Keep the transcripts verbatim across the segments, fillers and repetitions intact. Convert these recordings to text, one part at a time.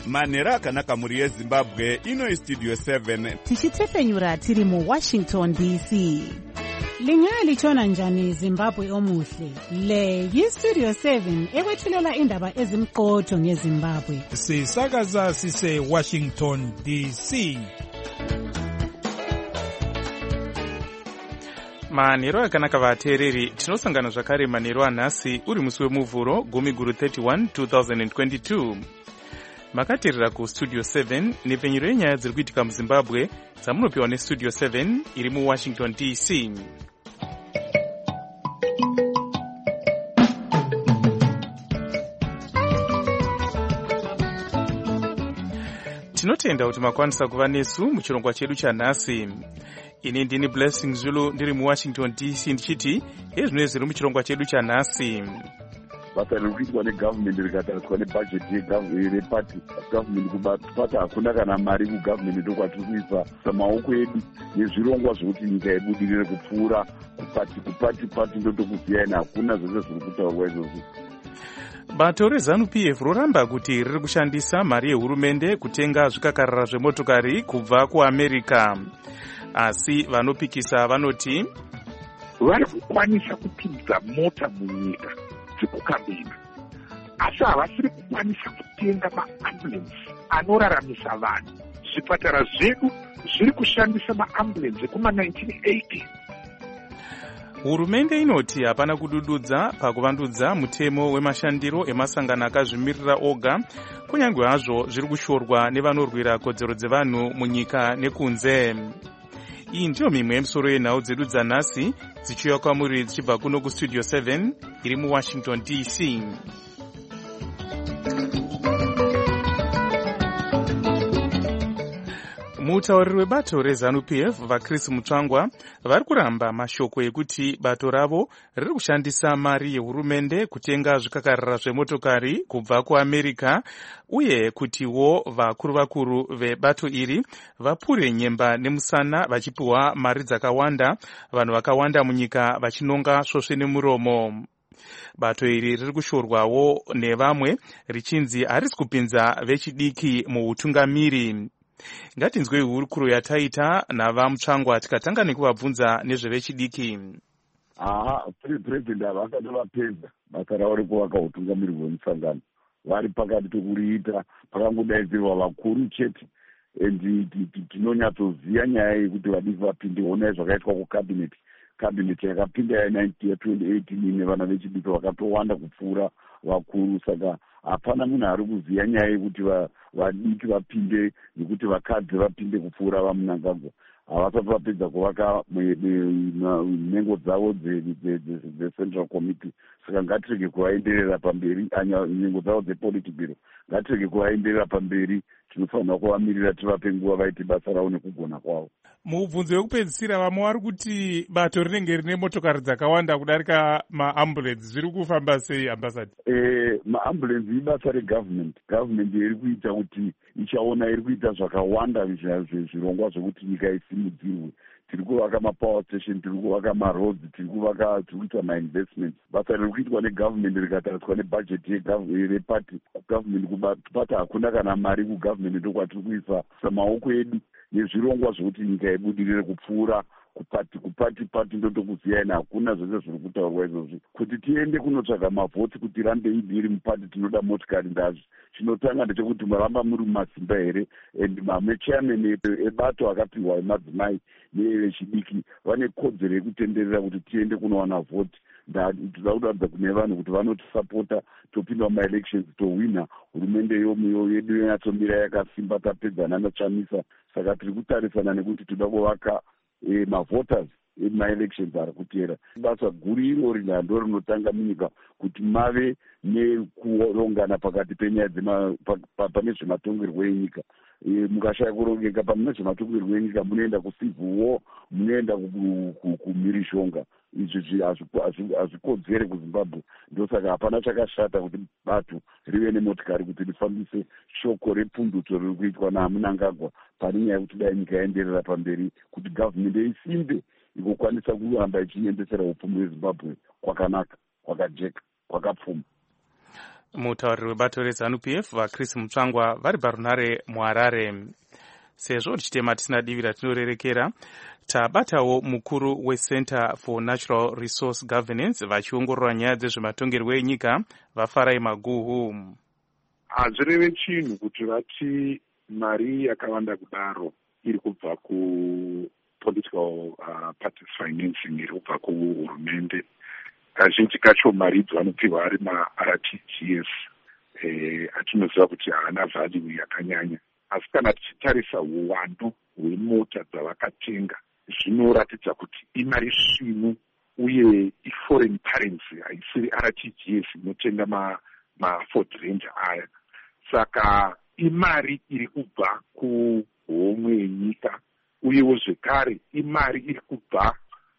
manhero akanaka mhuri yezimbabwe. Ino istudio seven tichitefenyura tiri muwashington D C. Lingaya lichona njani Zimbabwe omuhle? Le yistudio seven ekwethulela indaba ezimqotho ngeZimbabwe. Sisakaza sise Washington D C. manhero akanaka vateereri, tinosangana zvakare manhero anhasi uri musi wemuvhuro gumi guru thirty-one twenty twenty-two. Makateerera kustudio seven nepfenyuro yenyaya dziri kuitika muZimbabwe dzamunopiwa nestudio seven iri muWashington D C. Tinotenda kuti makwanisa kuva nesu muchirongwa chedu chanhasi. Ini ndini Blessing Zulu ndiri muWashington D C ndichiti ezvino zviri muchirongwa chedu chanhasi. Basa rikuitwa negovernment rikatariswa nebhajeti yeparty government kubata hakuna kana mari kugovernment ndokwatiri kuisa samaoko edu nezvirongwa zvokuti nyika ibudirire kupfuura kupati kupati pati ndotokuziya ina hakuna zvese zviri kutaurwa izvozvo. Bato reZANU P F roramba kuti riri kushandisa mari yehurumende kutenga zvikakarara zvemotokari kubva kuAmerica. Asi vanopikisa vanoti vari kukwanisa kupinza mota munyika dzekukambina, asi havasiri kukwanisa kutenga maambulensi anoraramisa vanhu. Zvipatara zvedu zviri kushandisa maambulensi ekuma nineteen eighty. Hurumende inoti hapana kudududza pakuvandudza mutemo wemashandiro emasangano akazvimirira oga, kunyange hazvo zviri kushorwa nevanorwira kodzero dzevanhu munyika nekunze. Iyi ndiyo mimwe yemisoro yenhau dzedu dzanhasi dzichiuya kwamuri dzichibva kuno kustudio seven iri muWashington D C. Mutauriri webato reZANU P F vaChris Mutsvangwa vari kuramba mashoko ekuti bato ravo riri kushandisa mari yehurumende kutenga zvikakarara zvemotokari kubva kuAmerica, uye kutiwo vakuru vakuru vebato iri vapure nyemba nemusana vachipiwa mari dzakawanda, vanhu vakawanda munyika vachinonga svosve nemuromo. Bato iri riri kushorwawo nevamwe richinzi harisi kupinza vechidiki muutungamiri. Ngatinzwe hurukuro yataita navaMutsvangwa tikatanga nekuvabvunza nezvevechidiki. Aha, president havasati vapedza basa ravo rekuvaka utungamiri hwemusangano. Vari pakati pekuriita, pakangodaidzirwa vakuru chete. And tinonyatsoziya nyaya yekuti vadiki vapinde onai zvakaitwa kucabinet. Cabinet yakapinda ya twenty eighteen ine vana vechidiki vakatowanda kupfuura vakuru, saka hapana munhu ari kuziya nyaya yekuti vadiki vapinde nekuti vakadzi vapinde kupfuura vaMnangagwa. Havasati vapedza kuvaka nhengo dzavo dzeCentral Committee, saka ngatirege kuvaenderera pamberi. Nhengo dzavo dzePolity Bureau ngatirege kuvaenderera pamberi, tinofanira kuvamirira tivape nguva vaite basa ravo nekugona kwavo. Mubvunzo wekupedzisira vamwe vari kuti bato rinenge rine motokari dzakawanda kudarika maambulensi, zviri kufamba sei ambassador? Eh, maambulensi ibasa regovernment. Government iri kuita kuti ichaona iri kuita zvakawanda zvirongwa zvokuti nyika isimudzirwe. Tiri kuvaka mapower station, tiri kuvaka maroads, tiri kuvaka tiri kuita mainvestments. Basa riri kuitwa negovernment rikatariswa nebhajeti yeparty government kubata hakuna kana mari kugovernment ndokwatiri kuisa samaoko edu nezvirongwa zvokuti nyika ibudirire kupfuura kupati kupati pati ndotokuziya ina hakuna zvese zviri kutaurwa izvozvi. Kuti tiende kunotsvaga mavhoti kuti rambe iri mupati tinoda motikari ndazvi. Chinotanga ndechekuti muramba muri mumadzimba here, and machairman ebato akapiwa emadzimai nevechidiki vane kodzero yekutenderera kuti tiende kunowana vhoti. Toda kuratidza kune vanhu kuti vanotisapota topinda mumaelections towina, hurumende yedu yonyatsomira yakasimba tapedza nanatsvamisa. Saka tiri kutarisana nekuti toda kuvaka mavoters emaelections ari kutera. Basa guru irori ndo rinotanga munyika kuti mave nekurongana pakati penyaya pane zvematongerwo enyika. Mukashaya kurongeka pamune zvematongerwo enyika munoenda kucivil war, munoenda kumhirishonga. Izvi hazvikodzere kuZimbabwe. Ndosaka hapana chakashata kuti bato rive nemotikari kuti rifambise shoko repundutso riri kuitwa naMnangagwa pane nyaya yekuti dai nyika yaenderera pamberi, kuti gavhmendi isimbe ikokwanisa kuramba ichiendesera upfumi hweZimbabwe kwakanaka, kwakajeka, kwakapfuma. Mutauriri webato rezanu P F vaChris Mutsvangwa vari parunare muHarare. Sezvo tichitema tisina divi ratinorerekera, tabatawo mukuru weCenter for Natural Resource Governance vachiongorora nyaya dzezvematongerwo enyika vaFarai Maguhu. Hazvireve chinhu kuti vati mari yakawanda kudaro iri kubva ku-political uh, parties financing iri kubva kuhurumende. Kazhinji kacho mari idzo vanopiwa ari ma-R T G S eh, atinoziva kuti haana value yakanyanya. Asi kana tichitarisa uwandu hwemota dzavakatenga zvinoratidza kuti imari svinu uye i-foreign currency haisiri R T G S inotenga ma, ma Ford Ranger aya. Saka imari iri kubva kuhomwe yenyika uyewo zvekare imari iri kubva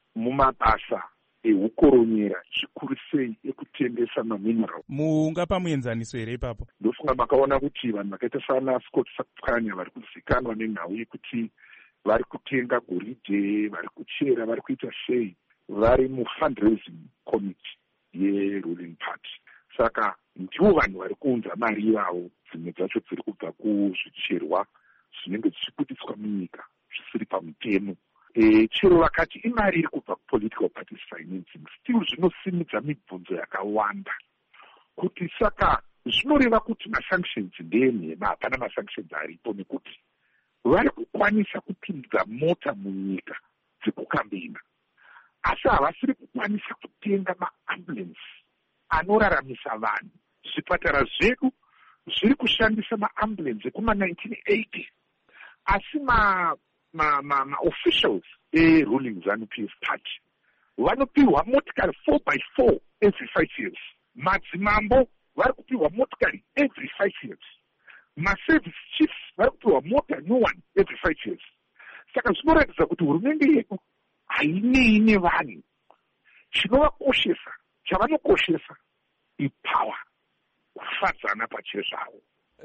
mumabasa eukoronyera zvikuru sei ekutengesa mamineral. Mungapa muenzaniso here ipapo? Ndofunga makaona kuti vanhu vakaita sana Scott Sakanya vari kuzikanwa nenhau yekuti vari kutenga goridhe, vari kuchera, vari kuita sei, vari mufundraising committee yeruling party. Saka ndivo vanhu vari kuunza mari ivavo, dzimwe dzacho dziri kubva kuzvicherwa zvinenge zvichibudiswa munyika zvisiri pamutemo. E, chero vakati imari iri kubva kupolitical parties financing, still zvinosimudza mibvunzo yakawanda kuti saka zvinoreva kuti masanctions ndeemhema, hapana masanctions aripo, nekuti vari kukwanisa kupinza mota munyika dzekukambina asi havasiri kukwanisa kutenga maambulensi anoraramisa vanhu. Zvipatara zvedu zviri kushandisa maambulensi ekuma nineteen eighty asi ma ma ma, ma officials e-ruling ZANU-P F party vanopiwa motikari four by four every five years. Madzimambo vari kupiwa motikari every five years. Ma-service chiefs vari kupiwa mota new one every five years. Saka zvinoratidza kuti hurumende yedu hainei nevanhu. Chinovakoshesa, chavanokoshesa ipower, kufadzana pachezvavo.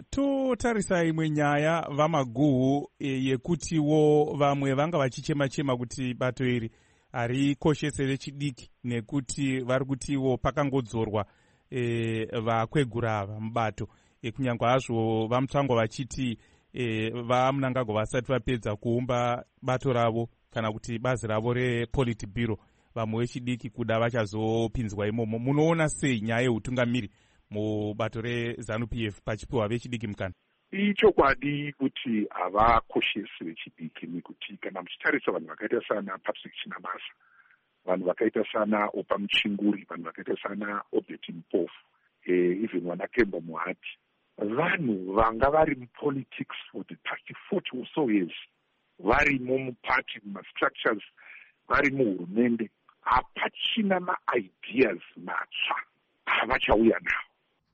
Totarisa imwe nyaya vaMaguhu e, yekutiwo vamwe vanga vachichema-chema kuti bato iri harikoshesere chidiki nekuti vari kutiwo pakangodzorwa e, vakwegura ava mubato e, kunyange hazvo vaMutsvangwa vachiti e, vaMunangagwa vasati vapedza kuumba bato ravo kana kuti bazi ravo rePolitburo, vamwe vechidiki kuda vachazopinzwa imomo. Munoona sei nyaya yeutungamiri mubato reZANU-P F pachipiwa vechidiki mukana? Ichokwadi kuti havakoshesi vechidiki, nekuti kana muchitarisa vanhu vakaita sana Patrick Chinamasa, vanhu vakaita sana Opa Muchinguri, vanhu vakaita sana Obert Mpofu, eh, even wana Kemba Muhati, vanhu vanga vari mupolitics for the past forty or so years, vari mumupati, mumastructures, vari muhurumende, hapachina ma-ideas matsva avachauya nawo.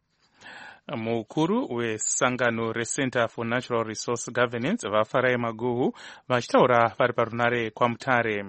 Mukuru wesangano reCenter for Natural Resource Governance vaFarai Maguhu vachitaura vari parunare kwaMutare.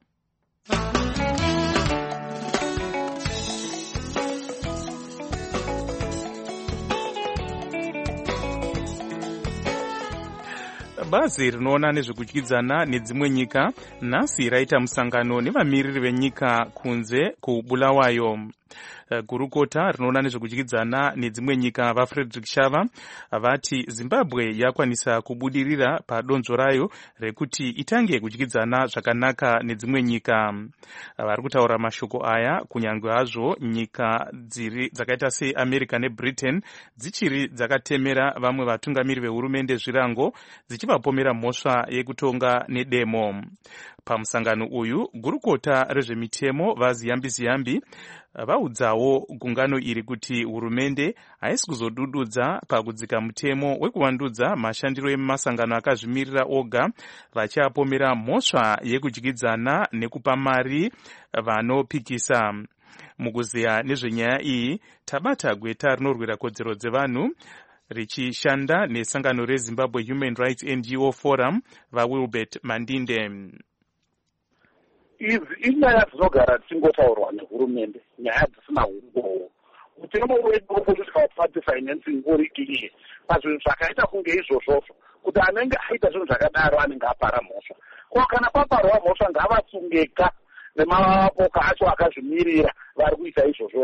Bazi rinoona nezvekudyidzana nedzimwe nyika nhasi raita musangano nevamiriri venyika kunze kuBulawayo. Gurukota rinoona nezvekudyidzana nedzimwe nyika vaFrederick Shava vati Zimbabwe yakwanisa kubudirira padonzvo rayo rekuti itange kudyidzana zvakanaka nedzimwe nyika. Vari kutaura mashoko aya kunyange hazvo nyika dziri dzakaita seAmerica neBritain dzichiri dzakatemera vamwe vatungamiri vehurumende zvirango dzichivapomera mhosva yekutonga nedemo. Pamusangano uyu gurukota rezvemitemo vaZiyambi Ziyambi vaudzawo gungano iri kuti hurumende haisi kuzodududza pakudzika mutemo wekuvandudza mashandiro emasangano akazvimirira oga, vachiapomera mhosva yekudyidzana nekupa mari vanopikisa. Mukuziya nezvenyaya iyi tabata gweta rinorwira kodzero dzevanhu richishanda nesangano reZimbabwe Human Rights N G O Forum vaWilbert Mandinde. Idzi inyaya dzinogara tingotaurwa nehurumende, nyaya dzisina umbowo. Mutemo wedu wepolitical party financing uri clear pazvinhu zvakaita kunge izvozvozvo, kuti anenge aita zvinhu zvakadaro anenge apara mhosva. Ko kana paparwa mhosva ngavatsungeka nemapoka acho akazvimirira vari kuita izvozvozvo.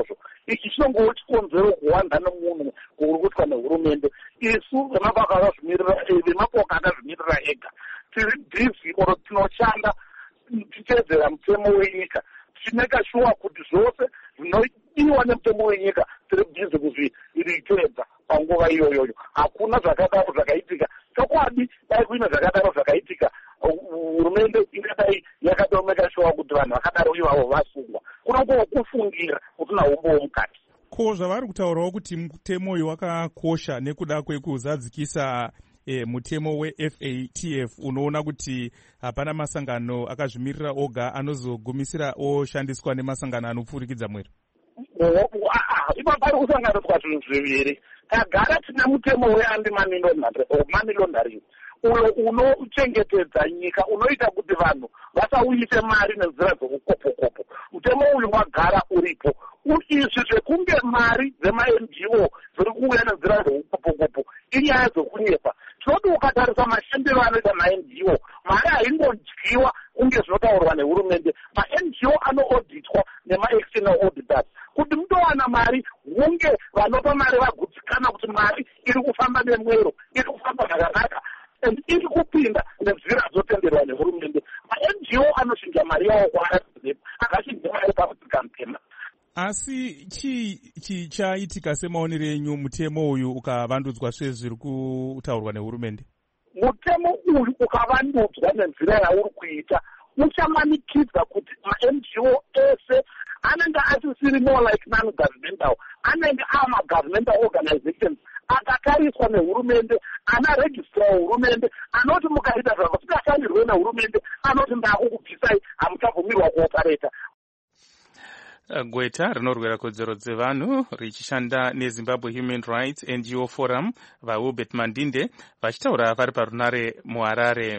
ichi chinongowo chikonzero kuwanda nemunhu kuri kuitwa nehurumende. Isu vemapoka akazvimirira vemapoka akazvimirira ega tiri bhizi oro tinoshanda tichedzera mutemo wenyika, tichimeka shuwa kuti zvose zvinodiwa nemutemo wenyika tiri bhizi kuzviritedza panguva iyoyoyo. Hakuna zvakadaro zvakaitika. Chokwadi dai kuine zvakadaro zvakaitika, hurumende ingadai yakatomeka shuwa kuti vanhu vakadaro ivavo vasungwa. Kunongowo kufungira kuti naumbowo mukati. Ko zvavari kutaurawo kuti mutemo uyu wakakosha nekuda kwekuzadzikisa E, mutemo we-F A T F unoona kuti hapana masangano akazvimirira oga anozogumisira oshandiswa nemasangano anopfurikidza mwero. Ipa pari kusanganiswa zvinhu zviviri. Tagara tine mutemo we-anti-money laundering uyo unochengetedza nyika, unoita kuti vanhu vasauyise mari nenzira dzokukopokopo. Mutemo uyu wagara uripo. Izvi zvekunge mari dzema-N G O dziri kuuya nenzira dzokukopokopo inyaya dzokunyepa. Tinoti ukatarisa mashandiro anoita ma-N G O, mari haingodyiwa kunge zvinotaurwa nehurumende. Ma-N G O anoauditwa nema-external auditors. Kuti mutowana mari hunge vanopa mari vagutsikana kuti mari iri kufamba nemwero, iri kufamba zvakanaka, and iri kupinda nenzira dzotenderwa nehurumende. Ma-N G O anoshinja mari yawo kwaarazipo, akashinja mari pakutsika mutema. Asi chii chaitika semaonero enyu mutemo uyu ukavandudzwa sezviri kutaurwa nehurumende? Mutemo uyu ukavandudzwa nenzira yauri kuita uchamanikidza kuti ma-N G O ese anenge asisiri more like non-governmental, anenge ama-governmental organizations akatariswa nehurumende, anaregistra hurumende, anoti mukaita zvako sikashandirwe nehurumende, anoti ndakukubvisai, hamuchabvumirwa kuopareta. Gweta rinorwira kodzero dzevanhu richishanda neZimbabwe Human Rights N G O Forum vaHubert Mandinde vachitaura vari parunare muHarare.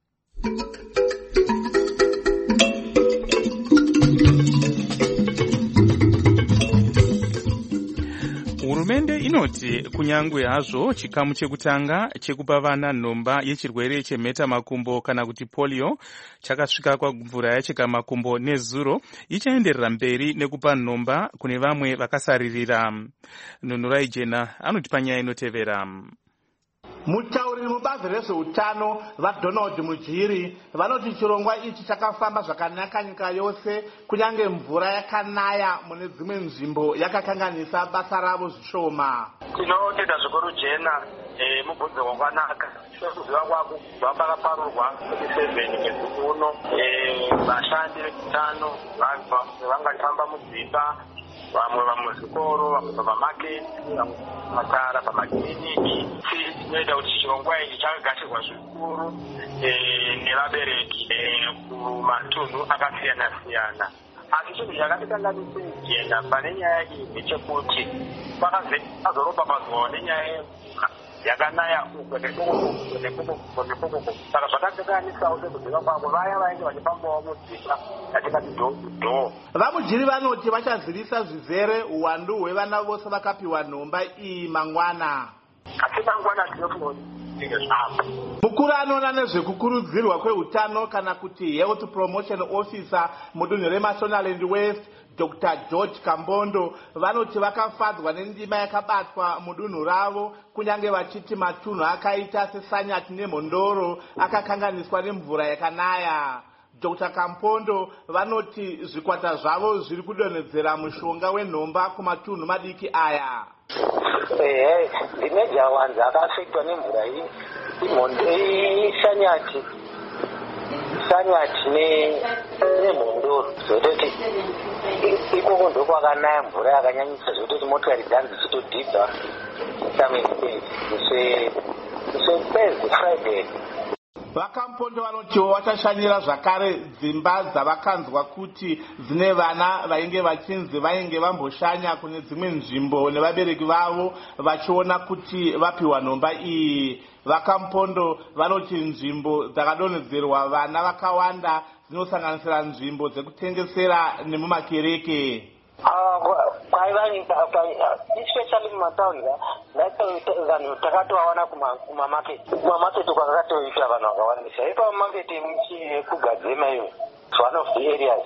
Hurumende inoti kunyangwe hazvo chikamu chekutanga chekupa vana nhomba yechirwere chemheta makumbo kana kuti polio chakasvika kumvura yacheka makumbo nezuro, ichaenderera mberi nekupa nhomba kune vamwe vakasaririra. Nunurai Jena anoti panyaya inotevera. Mutauriri mubazi rezveutano vaDonald Mujiri vanoti chirongwa ichi chakafamba zvakanaka nyika yose, kunyange mvura yakanaya mune dzimwe nzvimbo yakakanganisa basa ravo zvishoma. Tinotenda zvikuru Jena mubvunzo wakanaka. Kuziva kwako kubva pakaparurwa sevheni kweziko uno vashandi veutano vangafamba mudzimba, vamwe vamuzvikoro, vamwe pamamaketi, vamwe matara pamakiriniki. Tinoita kuti chirongwa ichi chakagashirwa zvikuru nevabereki kumatunhu akasiyana siyana. Asi chinhu chakatikanganisa Jena pane nyaya iyi ndechekuti pakazoropa mazuva nenyaya yakanaya uko nekoko nekoko. Saka zvakakanganisawo sekuziva kwako vaya vainge vachifambawo mudzimba yatingati dhoo kudhoo. VaMujiri vanoti vachazivisa zvizere uwandu hwevana vose vakapiwa nhomba iyi mangwana. Asi mangwana tinofuna mukuru anoona nezvekukurudzirwa kweutano kana kuti Health Promotion Officer mudunhu reMashonaland West Doctor George Kambondo vanoti vakafadzwa nendima yakabatwa mudunhu ravo, kunyange vachiti matunhu akaita seSanyati neMhondoro akakanganiswa nemvura yakanaya. Doctor Kampondo vanoti zvikwata zvavo zviri kudonhedzera mushonga wenhomba kumatunhu madiki aya. Eh, the major ones that are affected nemvura iyi iSanyati Sanyati neMhondoro, zvototi ikoko ndiko kwakanaya mvura yakanyanyisa zvototi motokari dzanzi dzichitodhibha some space. So Thursday, Friday. VaKampondo vanotiwo vachashanyira zvakare dzimba dzavakanzwa kuti dzine vana vainge vachinzi vainge vamboshanya kune dzimwe nzvimbo nevabereki vavo vachiona kuti vapiwa nhomba iyi. VaKampondo vanoti nzvimbo dzakadonhedzerwa vana vakawanda dzinosanganisira nzvimbo dzekutengesera nemumakereke. Especially mumataundi vanhu takatovaona kumamaketi kumamaketi kwakatoita vanhu vakawandisa. Ipa mamaketi ekugadzema iyo one of the areas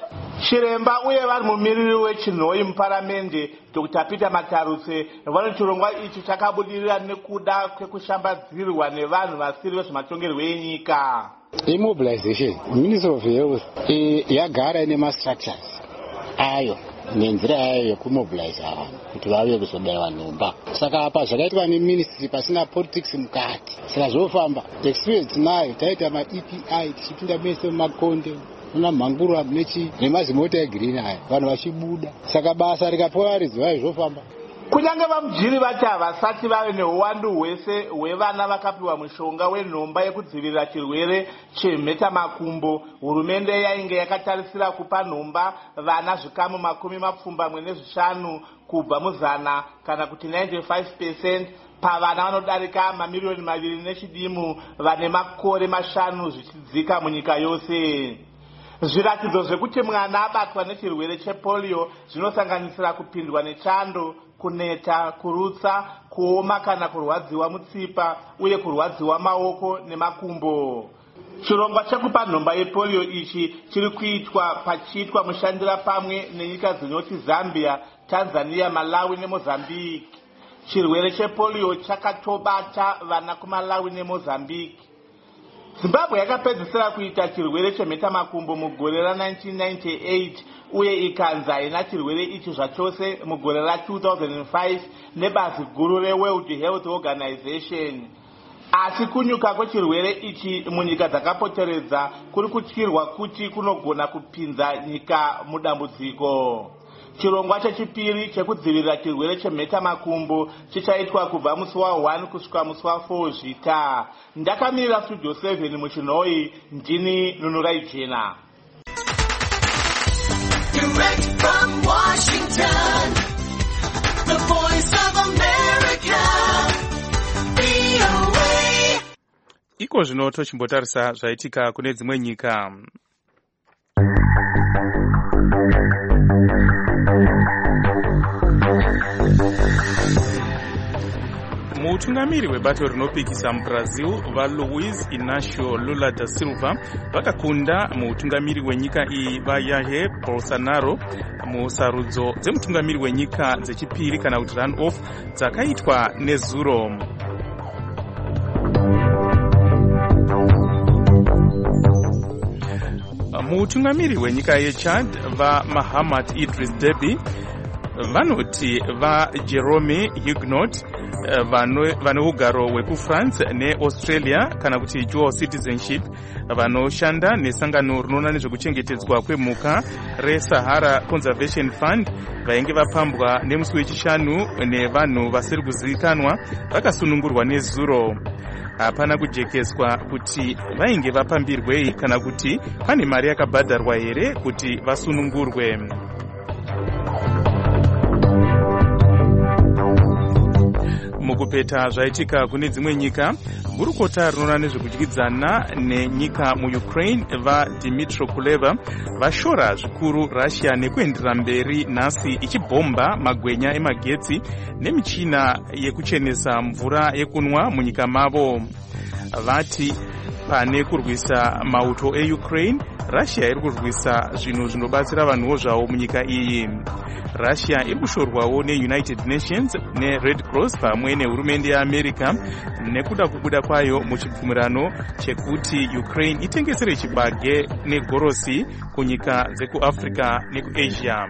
Chiremba uye vari mumiriri wechinhoi muparamende Doctor Peter Matarutse vanoti chirongwa ichi chakabudirira nekuda kwekushambadzirwa nevanhu vasiri vezvematongerwo enyika. Immobilization Ministry of Health yagara ine ma-structures ayo nenzira yayo yekumobilize vanhu kuti vauye kuzobayiwa nhomba. Saka apa zvakaitwa neministry pasina politics mukati. Saka zvofamba experience nayo taita ma-E P I tichipinda mese mumakonde una mhanguru nechi nemazimota egreen aya vanhu vachibuda. Saka basa rikapolaridzwa zvofamba. Kunyange vamujiri vati havasati vave neuwandu hwese hwevana vakapiwa mushonga wenhomba yekudzivirira chirwere chemhetamakumbo, hurumende yainge yakatarisira kupa nhomba vana zvikamu makumi mapfumbamwe nezvishanu kubva muzana kana kuti ninety-five percent pavana vanodarika mamiliyoni maviri nechidimu vane makore mashanu zvichidzika munyika yose. Zviratidzo zvekuti mwana abatwa nechirwere chepolio zvinosanganisira kupindwa nechando, kuneta, kurutsa, kuoma kana kurwadziwa mutsipa uye kurwadziwa maoko nemakumbo. Chirongwa chekupa nhomba yepolio ichi chiri kuitwa pachiitwa mushandira pamwe nenyika dzinoti Zambia, Tanzania, Malawi neMozambique. Chirwere chepolio chakatobata vana kuMalawi neMozambique. Zimbabwe yakapedzisira kuita chirwere chemhetamakumbo mugore ra nineteen ninety-eight uye ikanza ina chirwere ichi zvachose mugore ra two thousand five nebazi guru reWorld Health Organization. Asi kunyuka kwechirwere ichi munyika dzakapoteredza kuri kutyirwa kuti kunogona kupinza nyika mudambudziko. Chirongwa chechipiri chekudzivirira chirwere chemhetamakumbo chichaitwa kubva musi wa one kusvika musi wa four zvita. Ndakamirira studio seven muchinhoi, ndini Nunurai Jena. Direct from Washington, the voice of America, V O A. Iko zvino tochimbotarisa zvaitika kune dzimwe nyika. Mutungamiri webato rinopikisa muBrazil vaLuiz Inácio Lula da Silva vakakunda mutungamiri wenyika iyi vaJair Bolsonaro musarudzo dzemutungamiri wenyika dzechipiri kana kuti run off dzakaitwa nezuro. Mutungamiri wenyika yeChad vaMahamat Idris Deby vanoti vaJerome Huguenot vane ugaro hwekuFrance neAustralia kana kuti dual citizenship vanoshanda nesangano rinoona nezvekuchengetedzwa kwemhuka reSahara Conservation Fund vainge vapambwa nemusi wechishanu nevanhu vasiri kuzivikanwa vakasunungurwa nezuro. Hapana kujekeswa kuti vainge vapambirwei kana kuti pane mari yakabhadharwa here kuti vasunungurwe. Mukupeta zvaitika kune dzimwe nyika, gurukota rinoona nezvekudyidzana nenyika muUkraine vaDmytro Kuleba vashora zvikuru Russia nekuendera mberi nhasi ichibhomba magwenya emagetsi nemichina yekuchenesa mvura yekunwa munyika mavo. Vati pane kurwisa mauto eUkraine, Russia iri kurwisa zvinhu zvinobatsira vanhuwo zvavo munyika iyi. Russia iri kushorwawo neUnited Nations neRed Cross pamwe nehurumende yeAmerica nekuda kubuda kwayo muchibvumirano chekuti Ukraine itengesere chibage negorosi kunyika dzekuAfrica nekuAsia.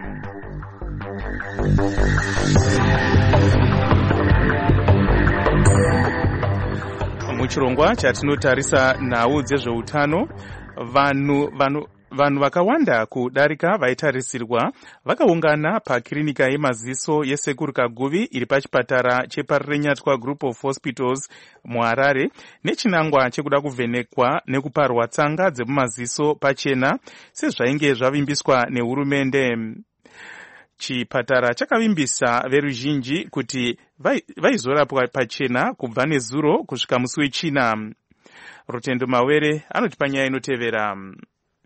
Muchirongwa chatinotarisa nhau dzezveutano, vanhu vanhu vanhu vakawanda kudarika vaitarisirwa vakaungana pakirinika yemaziso yesekuru Kaguvi iri pachipatara cheParirenyatwa Group of Hospitals muHarare nechinangwa chekuda kuvhenekwa nekuparwa tsanga dzemumaziso pachena sezvainge zvavimbiswa nehurumende. Chipatara chakavimbisa veruzhinji kuti vaizorapwa pachena kubva nezuro kusvika musi wechina. Rutendo Mawere anotipanya inotevera.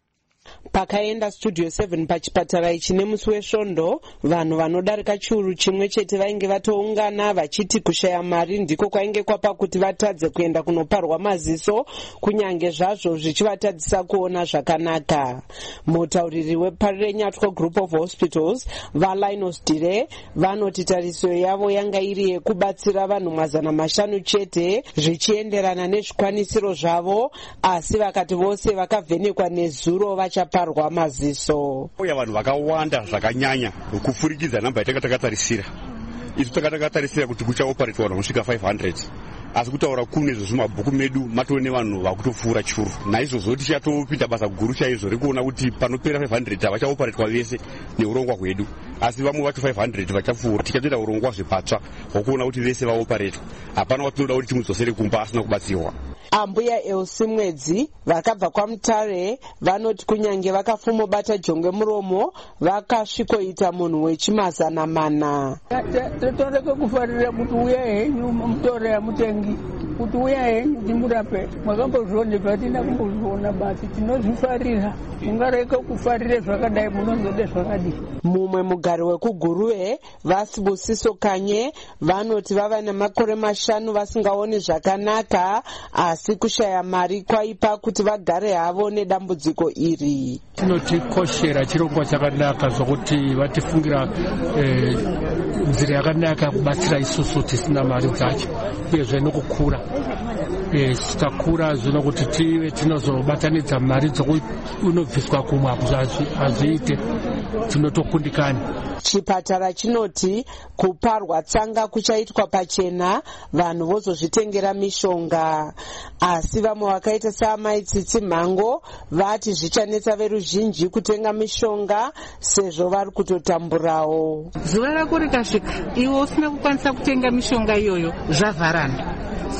Pakaenda Studio seven pachipatara ichi nemusi wesvondo, vanhu vanodarika chiuru chimwe chete vainge vatoungana vachiti kushaya mari ndiko kwainge kwapa kuti vatadze kuenda kunoparwa maziso, kunyange zvazvo zvichivatadzisa kuona zvakanaka. Mutauriri weParire Nyatwa Group of Hospitals, vaLinus Dire, vanoti tariso yavo yanga iri yekubatsira vanhu mazana mashanu chete zvichienderana nezvikwanisiro zvavo, asi vakati vose vakavhenekwa nezuro vachaparwa maziso. Uya vanhu vakawanda zvakanyanya kufurikidza namba yatanga takatarisira. Isu takanga takatarisira kuti kuchaoperate vanhu kusvika five hundred. Asi kutaura kune izvo zvimabhuku medu matone vanhu vakutopfuura churu. Naizvozvo tichatopinda basa guru chaizvo rekuona kuti panopera five hundred havachaoperatwa vese neurongwa hwedu. Asi vamwe vacho five hundred vachapfuura. Tichatoita urongwa zvepatsva hwokuona kuti vese vaoperatwa. Hapana watinoda kuti timudzosere kumba asina kubatsirwa. Ambuya Elsi Mwedzi vakabva kwaMutare vanoti kunyange vakafumobata jongwe muromo vakasvikoita munhu wechimazana mana. Totoreka kufarira kuti uya henyu mutore yamutengi kuti uya henyu timurape mwakambozvione zvatina kumbozviona basi tinozvifarira mungareka kufarire zvakadai munozode zvakadii. Mumwe mugari wekuguruve Vasibusiso Kanye vanoti vava nemakore mashanu vasingaoni zvakanaka, asi kushaya mari kwaipa kuti vagare havo nedambudziko iri. Tinotikoshera chirongwa chakanaka zvokuti vatifungira nzira yakanaka kubatsira isusu tisina mari dzacho, uyezve nokukura tikakura zvino kuti tive tinozobatanidza mari dzokunobviswa kumwe hazviite, tinotokundikana. Chipatara chinoti kuparwa tsanga kuchaitwa pachena, vanhu vozozvitengera mishonga, asi vamwe vakaita saamaitsitsi mhango vati zvichanetsa veruzhinji kutenga mishonga sezvo vari kutotamburawo. Zuva rako rikasvika iwe usina kukwanisa kutenga mishonga iyoyo zvavharana,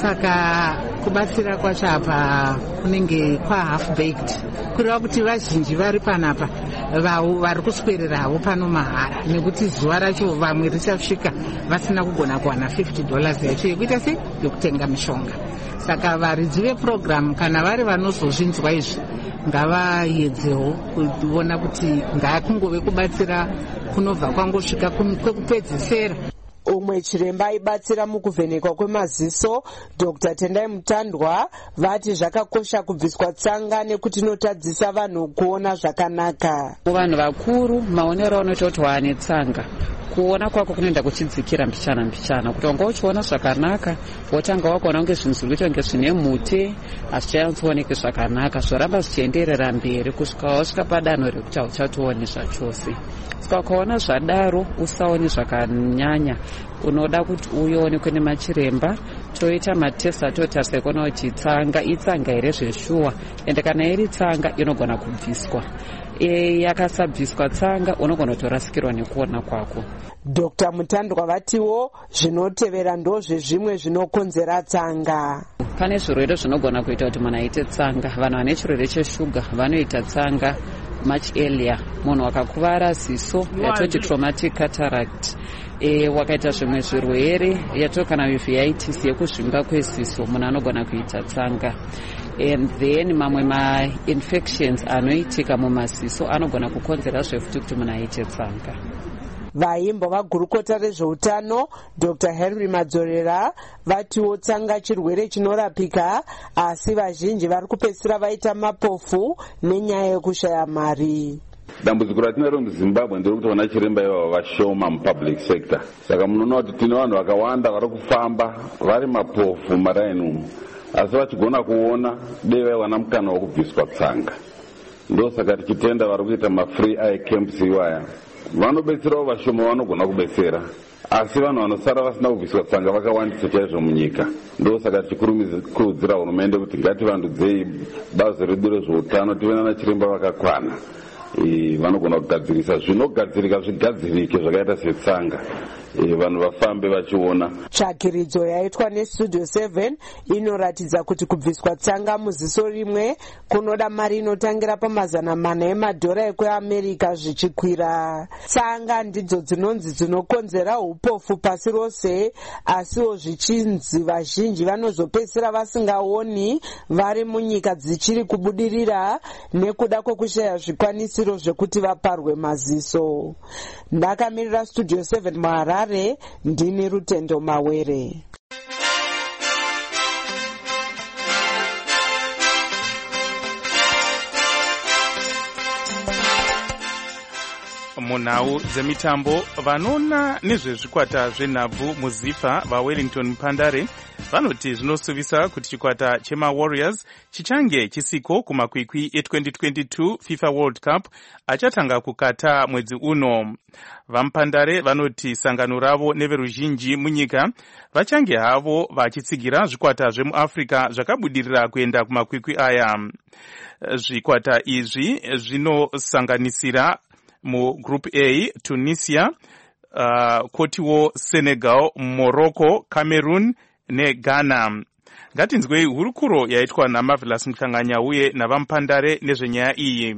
saka kubatsira kwacho apa kunenge kwa half baked, kureva kuti vazhinji vari panapa vari kuswererawo pano mahara, nekuti zuva racho vamwe richasvika vasina kugona kuwana fifty dollars yacho yekuita sei yokutenga mishonga. Saka varidzi veprogramu kana vari vanozozvinzwa izvi ngavaedzewo kuona kuti ngakungove kubatsira kunobva kwangosvika kwekupedzisira. Umwe chiremba aibatsira mukuvhenekwa kwemaziso, Doctor Tendai Mutandwa, vati zvakakosha kubviswa tsanga nekuti inotadzisa vanhu kuona zvakanaka. Vanhu vakuru maonero anoita kuti waane tsanga kuona kwako kunoenda kuchidzikira mbichana mbichana, kuti wanga uchiona zvakanaka wotanga wakaona kunge zvinhu zviri kuita kunge zvine mute hazvichaoneke zvakanaka, zvoramba zvichienderera mberi kusvika wasvika padanho rekuti hauchatooni zvachose. Saka ukaona zvadaro usaoni zvakanyanya, unoda kuti uonekwe nemachiremba toita matesta totarisa kuona kuti tsanga itsanga here zveshuwa, ende kana iri tsanga inogona kubviswa. E, yakasabviswa tsanga unogona kutorasikirwa nekuona kwako. Doctor Mutandwa vatiwo zvinotevera ndozvezvimwe zvinokonzera tsanga. Pane zvirwere zvinogona kuita kuti munhu aite tsanga. Vanhu vane chirwere cheshuga vanoita tsanga much earlier. Munhu wakakuvara ziso yatoti traumatic cataract, e, wakaita zvimwe zvirwere yato kana uveitis yekuzvimba kweziso, munhu anogona kuita tsanga. And then mamwe ma-infections anoitika mumaziso anogona kukonzera zvefuti kuti munhu aite tsanga. Vaimbo vagurukota rezveutano Doctor Henry Madzorera vatiwo tsanga chirwere chinorapika, asi vazhinji vari kupedzisira vaita mapofu nenyaya yekushaya mari. Dambudziko ratinaro muZimbabwe nderekuti vana chiremba ivavo vashoma mupublic sector. Saka munoona kuti tine vanhu vakawanda vari kufamba vari mapofu maraini umu, asi vachigona kuona dei vaiwana mukana wokubviswa tsanga. Ndosaka tichitenda vari kuita mafree eye camps iwaya. Vanobetserawo vashoma vanogona kubetsera, asi vanhu vanosara vasina kubviswa tsanga vakawandisa chaizvo munyika. Ndosaka tichikurudzira hurumende kuti ngativandudzei bazi redu rezveutano, tive nana chiremba vakakwana vanogona kugadzirisa zvinogadzirika zvigadzirike zvakaita setsanga. vanhu vafambe vachiona. Tsvakiridzo yaitwa nestudio seven inoratidza kuti kubviswa tsanga muziso rimwe kunoda mari inotangira pamazana mana emadhora ekuamerica zvichikwira. Tsanga ndidzo dzinonzi dzinokonzera upofu pasi rose, asiwo zvichinzi vazhinji vanozopedzisira vasingaoni vari munyika dzichiri kubudirira nekuda kwekushaya zvikwanisiro zvekuti vaparwe maziso. Ndakamirira studio seven muHarare, ndini Rutendo Mawere. munhau dzemitambo, vanoona nezvezvikwata zvenhabvu muzifa vaWellington Mpandare vanoti zvinosuvisa kuti chikwata chemaWarriors chichange chisiko kumakwikwi e20 twenty-two FIFA World Cup achatanga kukata mwedzi uno. VaMpandare vanoti sangano ravo neveruzhinji munyika vachange havo vachitsigira zvikwata zvemuAfrica zvakabudirira kuenda kumakwikwi aya. Zvikwata izvi zvinosanganisira mugroup A Tunisia, uh, kotiwo Senegal, Morocco, Cameroon neGhana. Ngatinzwei hurukuro yaitwa naMarvelous Mhlanganya uye navaMpandare nezvenyaya iyi.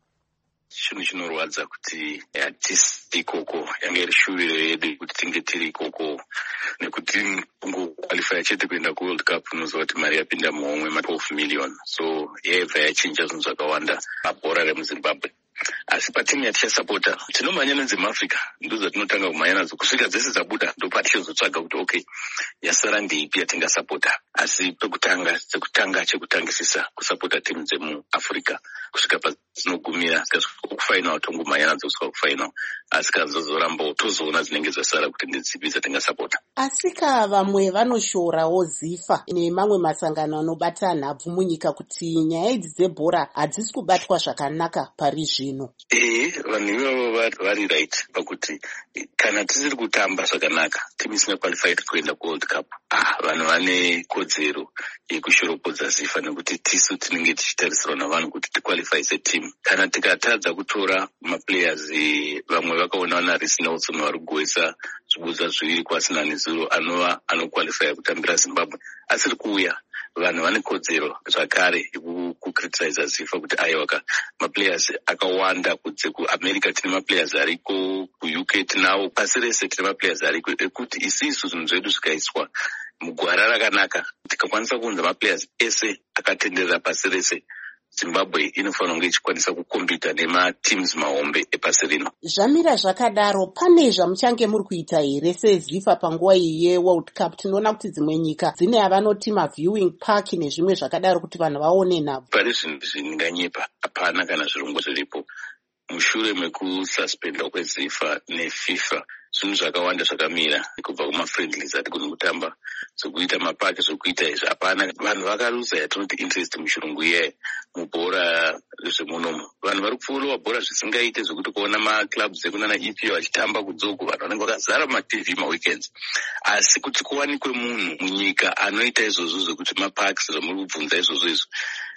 Chinhu chinorwadza kuti hatisi ikoko, yange iri shuviro yedu kuti tinge tiri ikoko, nekuti kungokwalifya chete kuenda kuWorld Cup unoziva kuti mari yapinda muhomwe ma twelve million. So yaibva yachinja zvinhu zvakawanda mabhora remuZimbabwe. Asi patimu yatichasapota tinomhanya nedzemafrica ndo dzatinotanga kumhanya nadzo kusvika dzese dzabuda ndo patichazotsvaga kuti okay yasara ndeipi yatingasapota. Asi pekutanga sekutanga chekutangisisa kusapota timu dzemuAfrica kusvika padzinogumira kufainal tongomhanya nadzo kusvika kufainal, asi kazozoramba tozoona dzinenge dzasara kuti ndedzipi dzatingasapota. Asika vamwe vanoshorawo zifa nemamwe masangano anobata nhabvu munyika kuti nyaya idzi dzebhora hadzisi kubatwa zvakanaka parizvi. Eh, vanhu ivavo vari right pakuti kana tisiri kutamba zvakanaka timu isina qualified kuenda kuWorld Cup, ah vanhu vane kodzero yekushoropodza zifa nekuti tisu tinenge tichitarisirwa navanhu kuti tiqualify setimu. Kana tikatadza kutora maplayers vamwe vakaona vana Reece Nelson vari kugoisa zvibuza zviviri kwasina nezuro anova anoqualify kutambira Zimbabwe asiri kuuya, vanhu vane kodzero zvakare kukriticize zifa kuti aiwaka maplayers akawanda kubve kuAmerica tine maplayers ariko, kuU K tinawo, pasi rese tine maplayers ariko ekuti isisu zvinhu zvedu zvikaiswa mugwara rakanaka tikakwanisa kuunza maplayers ese akatenderera pasi rese, Zimbabwe inofanira kunge ichikwanisa kukombita nemateams mahombe epasi rino. Zvamira zvakadaro, pane zvamuchange muri kuita here sezifa panguva iyi yeWorld Cup? Tinoona kuti dzimwe nyika dzine avanoti maviewing park nezvimwe zvakadaro kuti vanhu vaone nhabvu. Pane zvinhu zvinganyepa, hapana kana zvirongwa zviripo. Mushure mekususpendwa kwezifa neFIFA zvinhu zvakawanda zvakamira kubva kumafriendlies atigoni kutamba, zvokuita mapaki, zvokuita izvi hapana. Vanhu vakaruza yatinoti interest muchirungu iye mubhora zvemunomo. Vanhu vari kupfuura bhora zvisingaite zvokuti kuona maclubs ekunana E P O achitamba kudzoku, vanhu vanenge vakazara mumaTV maweekends. Asi kuti kuwanikwe munhu munyika anoita izvozvo zvokuti mapaks zvamuri kubvunza izvozvo izvo,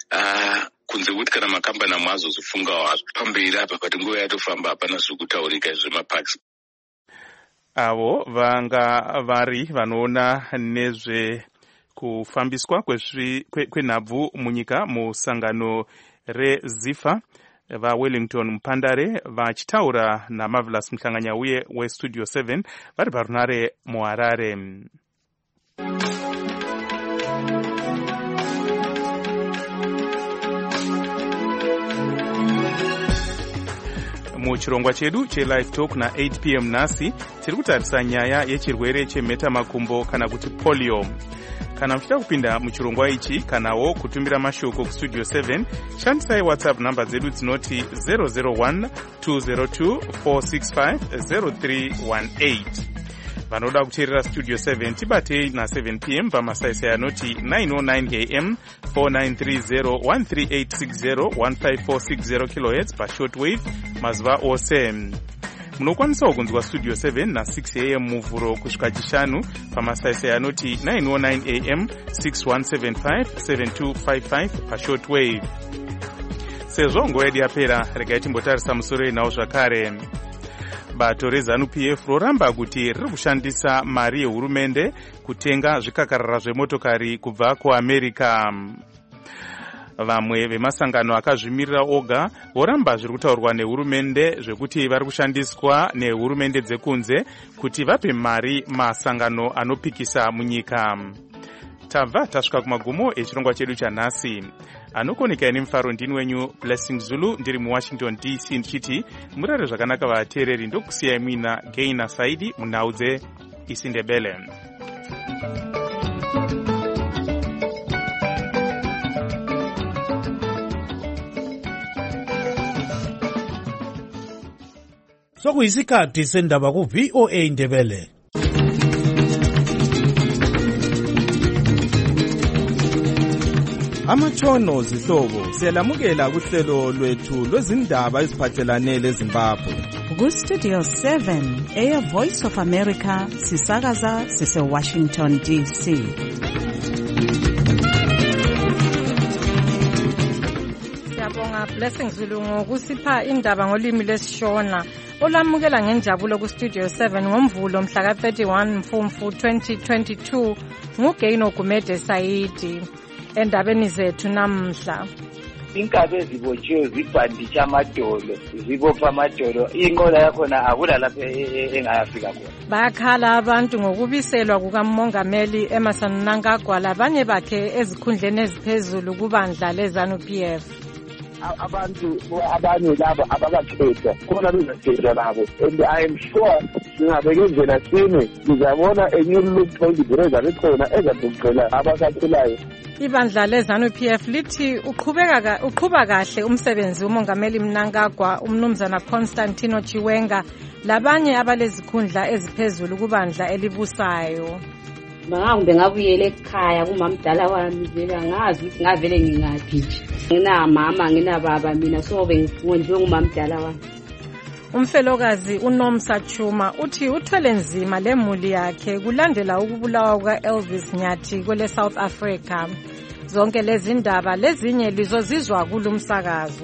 ah kunze kuti kana makambani amwe azozofungawo hazvo pamberi apa kuti nguva yatofamba hapana zviri kutaurika zvemapaks. Avo vanga vari vanoona nezve kufambiswa kwenhabvu munyika musangano rezifa vaWellington Mpandare vachitaura naMarvelous Mhlanganya uye weStudio seven vari parunare muHarare. Muchirongwa chedu chelive talk na eight p m nhasi tiri kutarisa nyaya yechirwere chemhetamakumbo kana kuti polio. Kana muchida kupinda muchirongwa ichi kanawo kutumbira mashoko kuStudio seven, shandisai WhatsApp namba dzedu dzinoti zero zero one two zero two four six five zero three one eight. Vanoda kuteerera Studio seven tibatei na seven p m pamasaisai anoti nine oh nine a m four nine three zero one three eight six zero one five four six zero kilohertz pashortwave mazuva ose. Munokwanisawo kunzwa Studio seven na six a m muvhuro kusvika chishanu pamasaisai anoti nine oh nine a m six one seven five seven two five five pashortwave. Sezvo nguva yedu yapera, regai timbotarisa musoro inawo zvakare. bato rezanu p f roramba kuti riri kushandisa mari yehurumende kutenga zvikakarara zvemotokari kubva kuamerica. Vamwe vemasangano akazvimirira oga voramba zviri kutaurwa nehurumende zvekuti vari kushandiswa nehurumende dzekunze kuti vape mari masangano anopikisa munyika. Tabva tasvika kumagumo echirongwa chedu chanhasi. Anokoneka ine mufaro ndini wenyu Blessing Zulu ndiri muWashington D C ndichiti murare zvakanaka vateereri ndokusiyai mwina Gaina Saidi munhau dzeIsindebele. Sokuyisikhathi sendaba ku V O A Ndebele. Amatshono zihlobo siyalamukela kuhlelo lwethu lwezindaba eziphathelane leZimbabwe. Ku Studio seven Air Voice of America sisakaza sise Washington D C. Siyabonga Blessing Zulu ngokusipha indaba ngolimi lesishona. Olamukela ngenjabulo ku Studio seven ngomvulo mhla ka thirty-one Mfumfu twenty twenty-two nguGaino Gumede Saidi. Endabeni zethu namhla inkabe ezibotshiwe zibhanditsha amadolo zibopha amadolo inqola yakhona akula lapha engayafika khona. Bayakhala abantu ngokubiselwa kukamongameli Emmerson Mnangagwa labanye bakhe ezikhundleni eziphezulu kubandla leZANU P F. Abantu abanye laba abakakhethwa khona bezakhetha nabo, and I am sure singabeke indlela sine sizabona a new loophole ibhureza likhona ezadugcela abasakhulayo. Ibandla leZANU P F lithi uqhubeka uqhuba kahle umsebenzi umongameli Mnangagwa, umnumzana Constantino Chiwenga labanye abalezikhundla eziphezulu kubandla elibusayo. Bangabe ngabuyele ekhaya kumamdala wami vele ngazi ukuthi ngavele ngingaphi. Ngina mama ngina baba mina so bengifunde ngumamdala wami. Umfelokazi uNomsa Chuma uthi uthwele nzima lemuli yakhe kulandela ukubulawa kuka Elvis Nyathi kwele South Africa. Zonke lezi ndaba lezinye lizozizwa kulumsakazo.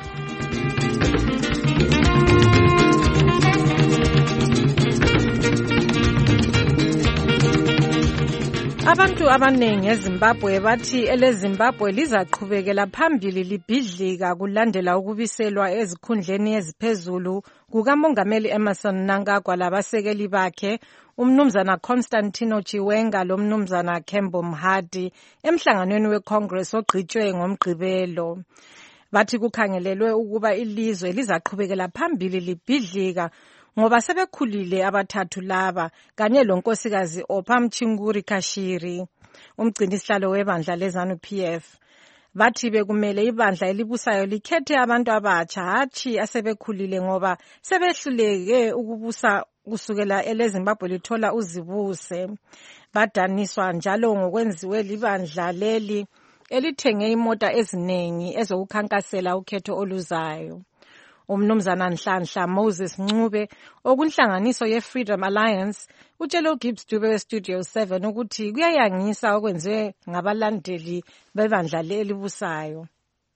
Abantu abanengi eZimbabwe bathi eleZimbabwe lizaqhubekela phambili libhidlika kulandela ukubiselwa ezikhundleni eziphezulu kukamongameli Emmerson Mnangagwa labasekeli bakhe umnumzana Constantino Chiwenga lomnumzana Kembo Mhadi emhlanganweni weCongress ogqitshwe ngomgqibelo. Bathi kukhangelelwe ukuba ilizwe lizaqhubekela phambili libhidlika ngoba sebekhulile abathathu laba kanye lonkosikazi Opha Mchinguri Kashiri, umgcinisihlalo webandla leZANU P F. Bathi bekumele ibandla elibusayo likhethe abantu abatsha hatshi asebekhulile ngoba sebehluleke ukubusa kusukela eleZimbabwe lithola uzibuse. Badaniswa njalo ngokwenziwe libandla leli elithenge imota ezinengi ezokukhankasela ukhetho oluzayo. Umnumzana Nhlanhla Moses Ncube okunhlanganiso ye-Freedom Alliance utshele uGibbs Dube we-Studio seven ukuthi kuyayangisa okwenziwe ngabalandeli bebandla elibusayo.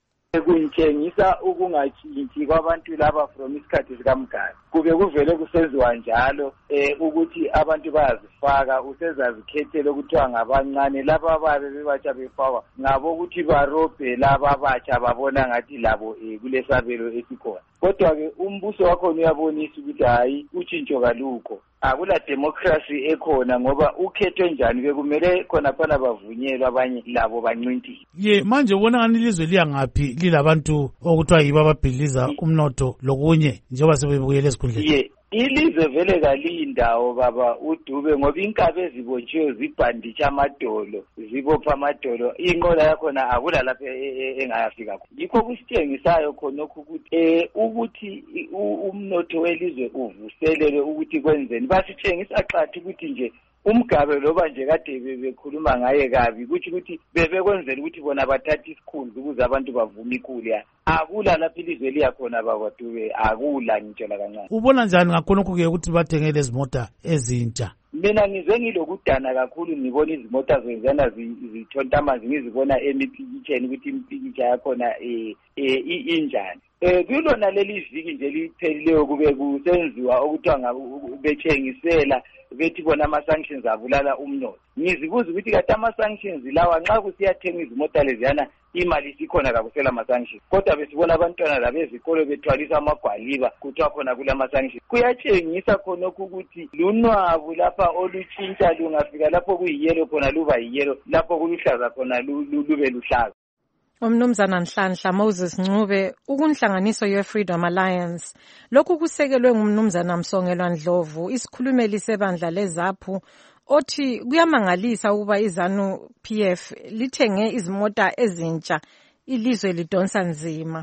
Kuntshengisa ukungashintshi kwabantu laba from isikhathi sikaMgari. Kube kuvele kusenziwa njalo eh ukuthi abantu bayazifaka usezazikhethele ukuthiwa ngabancane laba babe bebatsha befakwa ngabo ukuthi barobhe laba batsha babona ngathi labo eh kulesabelo esikhona. Kodwa ke umbuso wakho uyabonisa ukuthi hayi utshintsho kalukho. Akula democracy ekhona ngoba ukhethwe njani bekumele khona phana bavunyelwa abanye labo bancintile. Ye manje ubona ngani ilizwe liyangapi lilabantu okuthiwa yibo ababhiliza umnotho lokunye njengoba sebebuyele esikhundleni. Ye ilizwe vele kaliyindawo baba uDube ngoba inkabe ezibotshiwe zibhanditsha amadolo zibopha amadolo inqola yakhona akula lapha engayafika khona. Yikho kusitshengisayo khona ukuthi eh ukuthi umnotho welizwe uvuselele ukuthi kwenzeni basitshengisa xathi ukuthi nje umgabe loba nje kade bekhuluma ngaye kabi kuthi ukuthi bebekwenzela ukuthi bona bathathe isikhundla ukuze abantu bavume ikhulu. Akula lapha ilizwe liyakhona bakwaDube akula ngitshela kancane. Ubona njani ngakhonokho ke ukuthi bathengele izimota ezintsha? Mina ngize ngilokudana kakhulu ngibona izimota zenzana zithonta amanzi ngizibona emipikitsheni ukuthi impikitsha yakhona eh injani. Eh kulona leli viki nje liphelileyo kube kusenziwa okuthiwa bethengisela bethi bona ama-sanctions abulala umnotho. Ngizibuza ukuthi kati ama-sanctions lawa nxa kusiyathenga izimota leziyana imali isikhona kakusela ama-sanctions. Kodwa besibona abantwana labezikolo bethwalisa amagwaliba kuthiwa khona kula ma-sanctions. Kuyatshengisa khonokho ukuthi lunwabu lapha olutshintsha lungafika lapho kuyiyelo khona luba yiyelo, lapho kuluhlaza khona lube luhlaza. Umnumzana Nhlanhla Moses Ncube ukunhlanganiso ye-Freedom Alliance. Lokhu kusekelwe ngumnumzana Msongelwa Ndlovu, isikhulumeli sebandla leZAPU, othi kuyamangalisa ukuba iZANU P F lithenge izimota ezintsha ilizwe lidonsa nzima.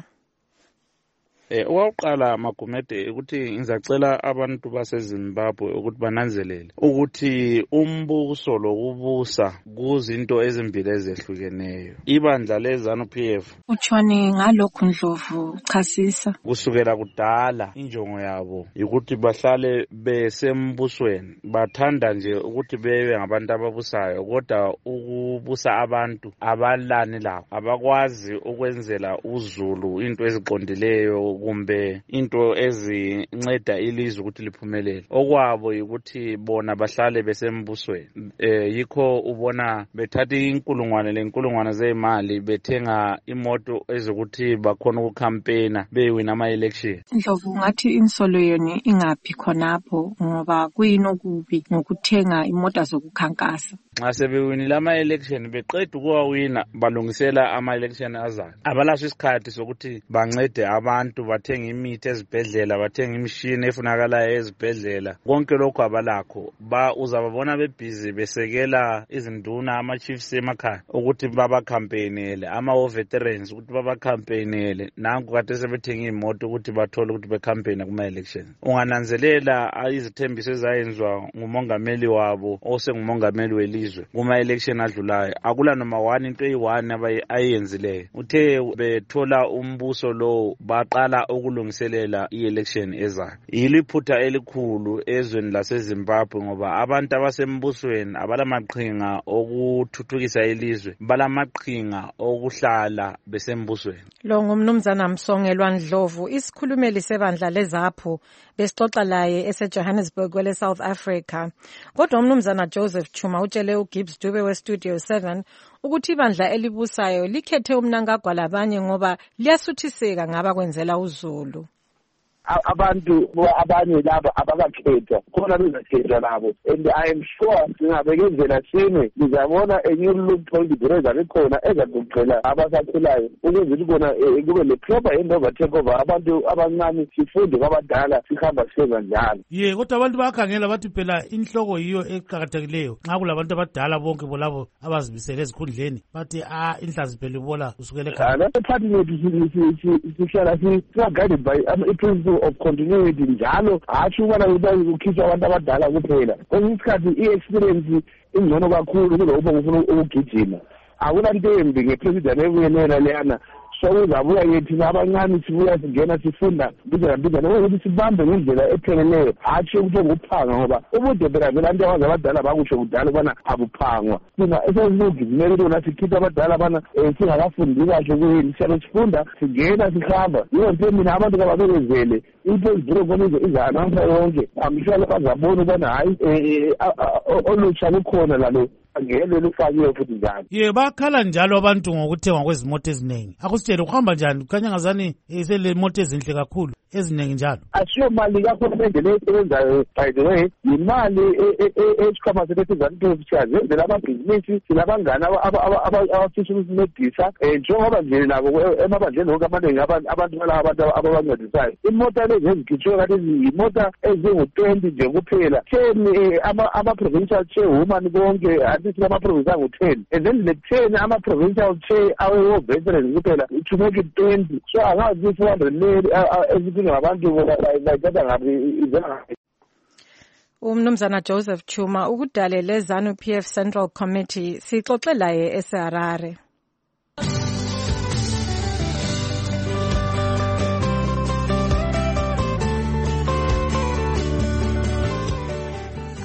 Eh oqala Magumede ukuthi ngizacela abantu baseZimbabwe ukuthi bananzelele ukuthi umbuso lokubusa kuzinto ezimbili ezehlukeneyo. Ibandla leZANU P F utshone ngalokhu Ndlovu chasisa kusukela kudala injongo yabo ukuthi bahlale besembusweni, bathanda nje ukuthi bebe ngabantu ababusayo, kodwa ukubusa abantu abalani lapho, abakwazi ukwenzela uZulu into eziqondileyo kumbe into ezinceda ilizwe ukuthi liphumelele. Okwabo ukuthi bona bahlale besembusweni. Eh yikho ubona bethatha inkulungwane lenkulungwane zemali bethenga imoto ezokuthi bakhona ukucampaigna bewina ama election. Ndlovu ngathi insolo yoni ingaphi khonapho ngoba kuyini okubi ngokuthenga imota zokukhankasa. Nxa sebewinile ama election beqeda ukuwawina balungisela ama election azayo. Abalaso isikhathi sokuthi bancede abantu, bathenga imithi ezibhedlela, bathenga imishini efunakalayo ezibhedlela. Konke lokho abalakho. Ba uzababona bebhizi besekela izinduna ama chiefs emakhaya ukuthi baba campaignele, ama veterans ukuthi baba campaignele. Nanku kade sebethenga imoto ukuthi bathole ukuthi be campaign kuma election. Ungananzelela izithembiso ezayenzwa ngumongameli wabo osengumongameli welizwe kuma election adlulayo. Akula noma one into eyi-one abayenzileyo. Uthe bethola umbuso lo baqala ukulungiselela i-election ezayo. Yiliphutha elikhulu ezweni laseZimbabwe ngoba abantu abasembusweni abalamaqhinga okuthuthukisa ilizwe, balamaqhinga okuhlala besembusweni. Lo ngumnumzana Msongelwa Ndlovu, isikhulumeli sebandla leZAPU, besixoxa laye eseJohannesburg kwele South Africa. Kodwa umnumzana Joseph Chuma utshele uGibbs Dube weStudio seven ukuthi ibandla elibusayo likhethe umnankagwa labanye ngoba liyasuthiseka ngaba kwenzela uZulu. Abantu abanye laba abakakhethwa khona bezakhethwa nabo, and I am sure singabekezela sine sizabona enye loophole ibhureza likhona ezakuqela abasakhulayo ukuze likona kube le proper handover takeover, abantu abancane sifunde kwabadala sihamba sisenza njalo. Ye kodwa abantu bayakhangela bathi phela inhloko yiyo eqhakathekileyo nxa kulabantu abadala bonke bolabo abazibisele ezikhundleni bathi ah inhlazi phela ibola kusukela ekhaya. Lapha party lethu sihlala si-guided by i-principle of continuity njalo hatshi ukubana ukukhishwa abantu abadala kuphela. Kwesinye isikhathi i-experience ingcono kakhulu kulokuba ngifuna ukugijima. Akulanto embi ngepresident ebuyelena leyana, so uzabuya yethi abancane sibuya singena sifunda bizana bizana ukuthi sibambe ngendlela epheleleyo, hatshi ukuthi ngokuphanga ngoba ubude phela vele abantu abadala bakusho kudala ubana abuphangwa. Thina esezilungile ukuthi sikhiphe abadala bana singakafundi kahle kuyini, siyabe sifunda singena sihamba. Yiyo nto mina abantu kababekezele into ezidure konize izanamhla yonke amhlala bazabona ubana hayi olutsha lukhona lalo ngelo lufakiwe futhi njalo. Ye bakhala njalo abantu ngokuthengwa kwezimoto eziningi. Akusitshele ukuhamba njani kukhanya ngazani isele moto ezinhle kakhulu eziningi njalo. Asiyo mali kahulumende lesebenzayo, by the way, imali esikhama sebethi ZANU-P F siyazenzela amabhizinisi, silabangani abafisa ukusincedisa njengoba nje nabo emabandleni wonke amaningi abantu balaba abantu ababancedisayo. Imota lezi ezikhitshwe kade ziyimota ezingu-twenty nje kuphela, ten ama-provincial chairwoman konke athi ama-province angu-ten, and then the ten ama-provincial chair awe veterans kuphela to make it twenty. So angazi four hundred abantu bayithatha ngapi izena. Umnumzana Joseph Chuma ukudalela ZANU-P F Central Committee sixoxe laye eseHarare.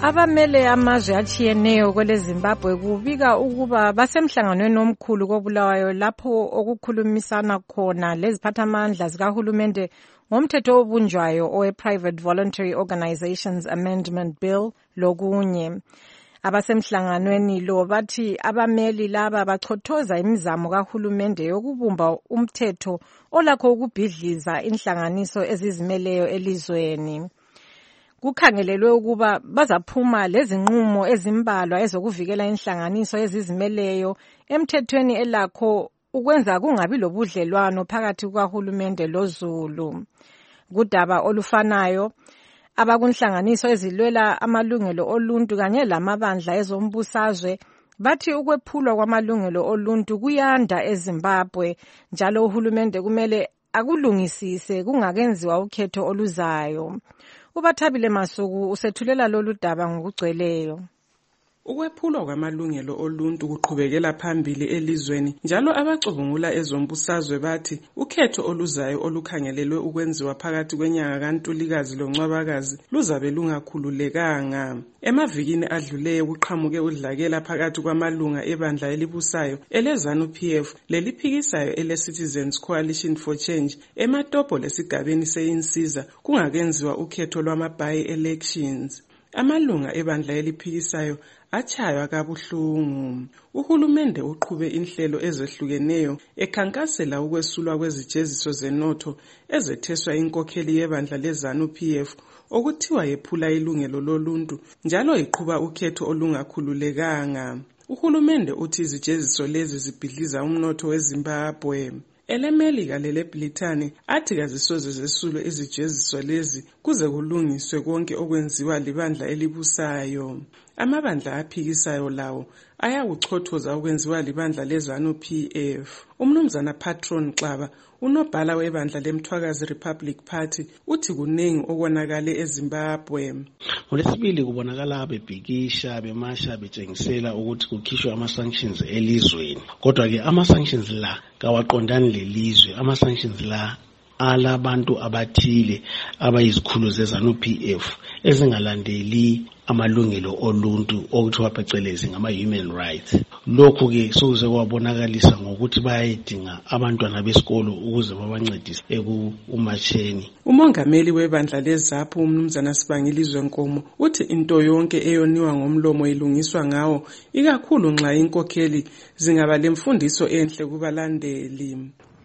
Abamele amazwe achiyeneyo kwele Zimbabwe kubika ukuba basemhlanganweni omkhulu koBulawayo lapho okukhulumisana khona leziphathamandla zikahulumende ngomthetho obunjwayo owe Private Voluntary Organizations Amendment Bill lokunye. Abasemhlanganweni lo bathi abameli laba bachothoza imizamo kahulumende yokubumba umthetho olakho ukubhidliza inhlanganiso ezizimeleyo elizweni. Kukhangelelwe ukuba bazaphuma lezinqumo ezimbalwa ezokuvikela inhlanganiso ezizimeleyo emthethweni elakho ukwenza kungabi lobudlelwano phakathi kukahulumende loZulu. Kudaba olufanayo, abakunhlanganiso ezilwela amalungelo oluntu kanye lamabandla ezombusazwe bathi ukwephulwa kwamalungelo oluntu kuyanda eZimbabwe, njalo uhulumende kumele akulungisise kungakenziwa ukhetho oluzayo. Ubathabile Masuku usethulela lolu daba ngokugcweleyo. Ukwephulwa kwamalungelo oluntu kuqhubekela phambili elizweni, njalo abacubungula ezombusazwe bathi ukhetho oluzayo olukhangelelwe ukwenziwa phakathi kwenyanga kaNtulikazi loNcwabakazi luzabe lungakhululekanga. Emavikini adluleyo kuqhamuke udlakela phakathi kwamalunga ebandla elibusayo eleZANU P F leliphikisayo ele-Citizens Coalition for Change eMatopo lesigabeni seInsiza kungakenziwa ukhetho lwama-by-elections. Amalunga ebandla eliphikisayo achaywa kabuhlungu. Uhulumende uqhube inhlelo ezehlukeneyo ekhankasela ukwesulwa kwezijeziso zenotho ezetheswa inkokheli yebandla leZANU P F okuthiwa yephula ilungelo loluntu njalo iqhuba ukhetho olungakhululekanga. Uhulumende uthi izijeziso lezi zibhidliza umnotho weZimbabwe. Elemelika leleBritani athi kazisoze zesulwe izijeziso lezi kuze kulungiswe konke okwenziwa libandla elibusayo. Amabandla aphikisayo lawo ayakuchothoza okwenziwa libandla leZANU P F. Umnumzana Patron Xaba, unobhala webandla leMthwakazi Republic Party, uthi kuningi okonakale eZimbabwe. Ngolesibili kubonakala bebhikisha bemasha betshengisela ukuthi kukhishwe ama-sanctions elizweni. Kodwa ke ama-sanctions la kawaqondani lelizwe. Ama-sanctions la alabantu abathile abayizikhulu zeZANU P F ezingalandeli amalungelo oluntu okuthiwa phecelezi ngama-human rights. Lokhu ke sokuze kwabonakalisa ngokuthi bayayidinga abantwana besikolo ukuze babancedise ekuumasheni. Umongameli webandla leZAPU umnumzana Sibangilizwe Nkomo uthi into yonke eyoniwa ngomlomo ilungiswa ngawo, ikakhulu nxa inkokheli zingaba lemfundiso enhle kubalandeli.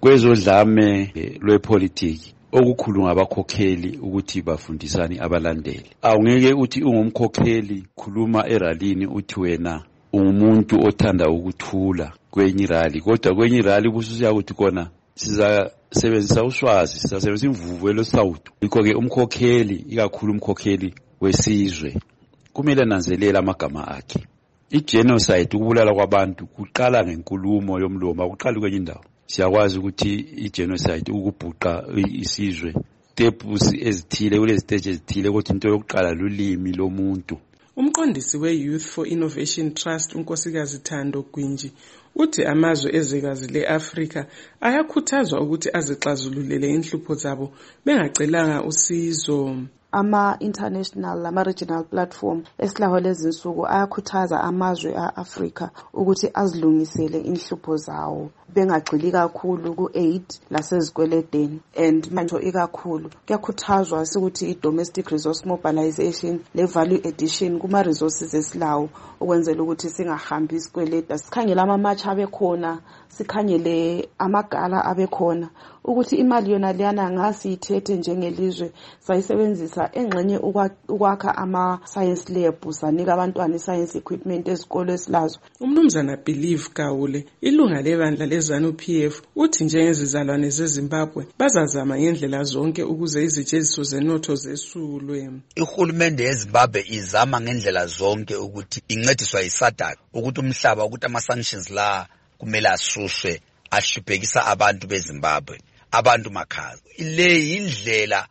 Kwezodlame lwepolitiki okukhulu ngabakhokheli ukuthi bafundisani abalandeli. Awungeke uthi ungumkhokheli khuluma eralini uthi wena umuntu othanda ukuthula kwenye irali, kodwa kwenye irali kususiya ukuthi kona siza sebenzisa uswazi, sisebenzisa imvuvu elosawutu. Yikho ke umkhokheli, ikakhulu umkhokheli wesizwe, kumele nanzelela amagama akhe. I-genocide, ukubulala kwabantu, kuqala ngenkulumo yomlomo, akuqali kwenye indawo. Siyakwazi ukuthi i-genocide ukubhuqa isizwe steps ezithile kule stage ezithile ukuthi into yokuqala lulimi lomuntu. Umqondisi we-Youth for Innovation Trust unkosikazi Thando Gwinji uthi amazwe ezwekazi le-Afrika ayakhuthazwa ukuthi azixazululele inhlupho zabo bengacelanga usizo. Ama-international lama-regional platform esilaho lezinsuku ayakhuthaza amazwe a-Afrika ukuthi azilungisele inhlupho zawo bengagxili kakhulu ku-aid lasezikweledeni. And manje ikakhulu kuyakhuthazwa ukuthi i-domestic resource mobilization le-value addition kuma-resources esilawo ukwenzela ukuthi singahambi isikweleda. Sikhangele ama-match abekhona, sikhangele amagala abekhona ukuthi imali yona liyana ngasiyithethe njengelizwe sayisebenzisa engxenye ukwakha ama-science lab, sanika abantwana i-science equipment ezikolo esilazo. Umnumzana Believe Gawule, ilunga lebandla leZANU P F, uthi njengezizalwane zeZimbabwe bazazama ngendlela zonke ukuze izijeziso zenotho zesulwe. Ihulumende yeZimbabwe izama ngendlela zonke ukuthi incediswa yiSADC ukuthi umhlaba ukuthi ama-sanctions la kumele asuswe ahluphekisa abantu beZimbabwe, abantu makhaya. Le indlela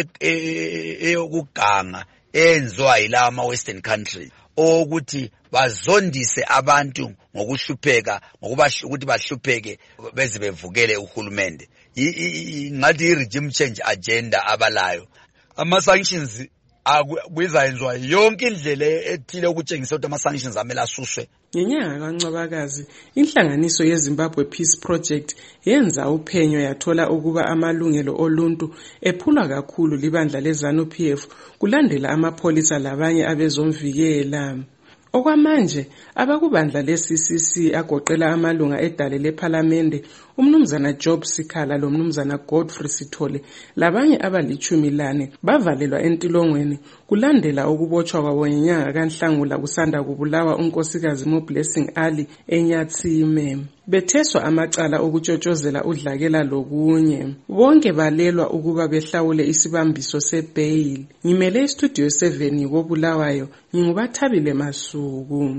eyokuganga enziwa yila ama-western countries ukuthi bazondise abantu ngokuhlupheka, ngokuba ukuthi bahlupheke beze bevukele uhulumende. Ngathi i-regime change agenda abalayo. Ama-sanctions akuyizayenziwa yonke indlela ethile ukutshengisa ukuthi ama-sanctions amele asuswe. Ngenyanga kaNcwabakazi, inhlanganiso yeZimbabwe Peace Project yenza uphenyo yathola ukuba amalungelo oluntu ephulwa kakhulu libandla leZANU-P F kulandela amapholisa labanye abezomvikela. Okwamanje abakubandla le-C C C agoqela amalunga edale lephalamende umnumzana Job Sikhala lo mnumzana Godfrey Sithole labanye abalichumi lane bavalelwa entilongweni kulandela ukubotshwa kwabo ngenyanga kaNhlangula kusanda kubulawa unkosikazi Moblessing Ali eNyatsime. Betheswa amacala okutshotshozela udlakela lokunye. Bonke balelwa ukuba behlawule isibambiso sebail. Ngimele istudio seven kobulawayo ngingubathabile Masuku.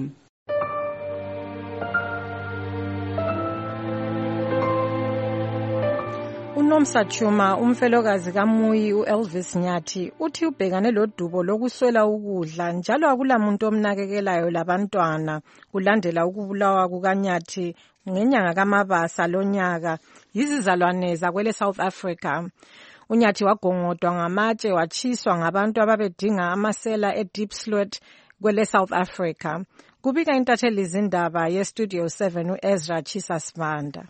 uNomsa Chuma umfelokazi kaMuyi uElvis Nyathi uthi ubhekane lodubo lokuswela ukudla njalo akulamuntu omnakekelayo labantwana kulandela ukubulawa kukaNyathi ngenyanga kaMabasa lonyaka yizizalwane zakwele South Africa. uNyathi wagongodwa ngamatshe watshiswa ngabantu ababedinga amasela eDiepsloot kwele South Africa. Kubika intatheli izindaba yeStudio seven uEzra Chisasvanda.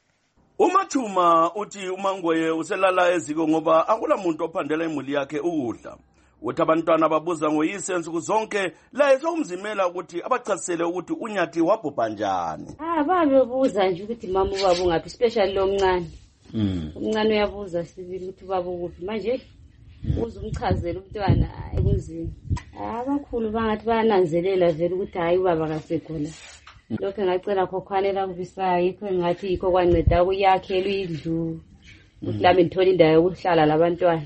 uMathuma uthi uMangweye uselala eziko ngoba akulamuntu ophandela imuli yakhe ukudla. Uthi abantwana babuza ngoyise nsuku zonke la esokumzimela ukuthi abachasisele ukuthi uNyathi wabhubha njani. Ah babebuza nje ukuthi mama ubaba ngaphi especially lo mncane. Mm. Umncane uyabuza sibili ukuthi ubaba ukuphi manje uze umchazele umntwana ekunzini. Abakhulu bangathi bayananzelela vele ukuthi hayi ubaba kasekhona. Lokho ngacela khokwanela kubisayo ikho ngathi ikho kwanceda ukuyakhela indlu ukuthi lami ngithola indawo yokuhlala labantwana.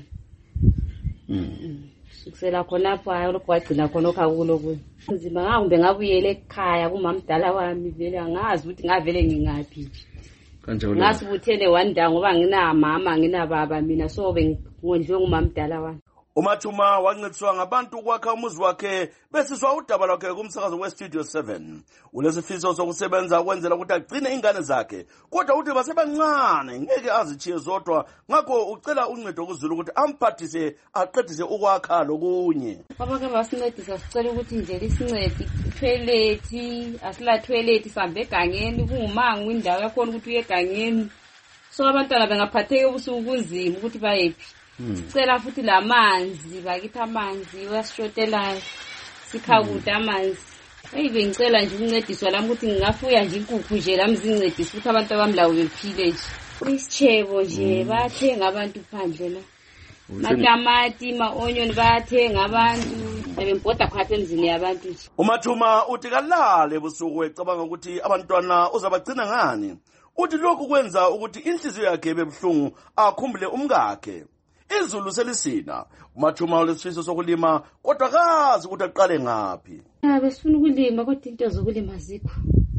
Mhm. Sikusela khonapho hayi lokho wagcina khona okhakulo kulo. Nzima ngakumbe ngabuyele ekhaya kumamdala wami vele angazi ukuthi ngavele ngingaphi. Kanjalo. Ngasibuthene wanda ngoba ngina mama ngina baba mina so bengondliwe ngumamdala wami. uMathuma wancediswa ngabantu ukwakha umuzi wakhe besizwa udaba lwakhe kumsakazo weStudio seven. Unesifiso sokusebenza kwenzela ukuthi agcine ingane zakhe kodwa uthi basebancane ngeke azitshiye zodwa ngakho ucela uncedo kuZulu ukuthi amphathise aqedise ukwakha lokunye. Baba ke basincedisa sicela ukuthi nje lisincede toilet asila toilet sambe egangeni kungumango indawo yakhona ukuthi uye egangeni so abantwana bengaphatheke ubusuku kunzima ukuthi bayephi. Sicela futhi lamanzi bakithi amanzi wasishotelayo sikhakuda amanzi. Ayibe ngicela nje ukuncediswa lami ukuthi ngingafuya nje inkukhu nje lami zincedise ukuthi abantu abamlawo bephile nje. Isichebo nje bathenga abantu phandle la. Matamati ma-onion bathenga abantu bembhoda khapha emzini yabantu nje. uMathuma uthi kalale ebusuku ecabanga ukuthi abantwana uzabagcina ngani. Uthi lokhu kwenza ukuthi inhliziyo yakhe bebuhlungu akhumbule umkakhe. Izulu selisina uMathuma ulesifiso sokulima kodwa kazi ukuthi aqale ngaphi. Yabe sifuna ukulima kodwa into zokulima zikho.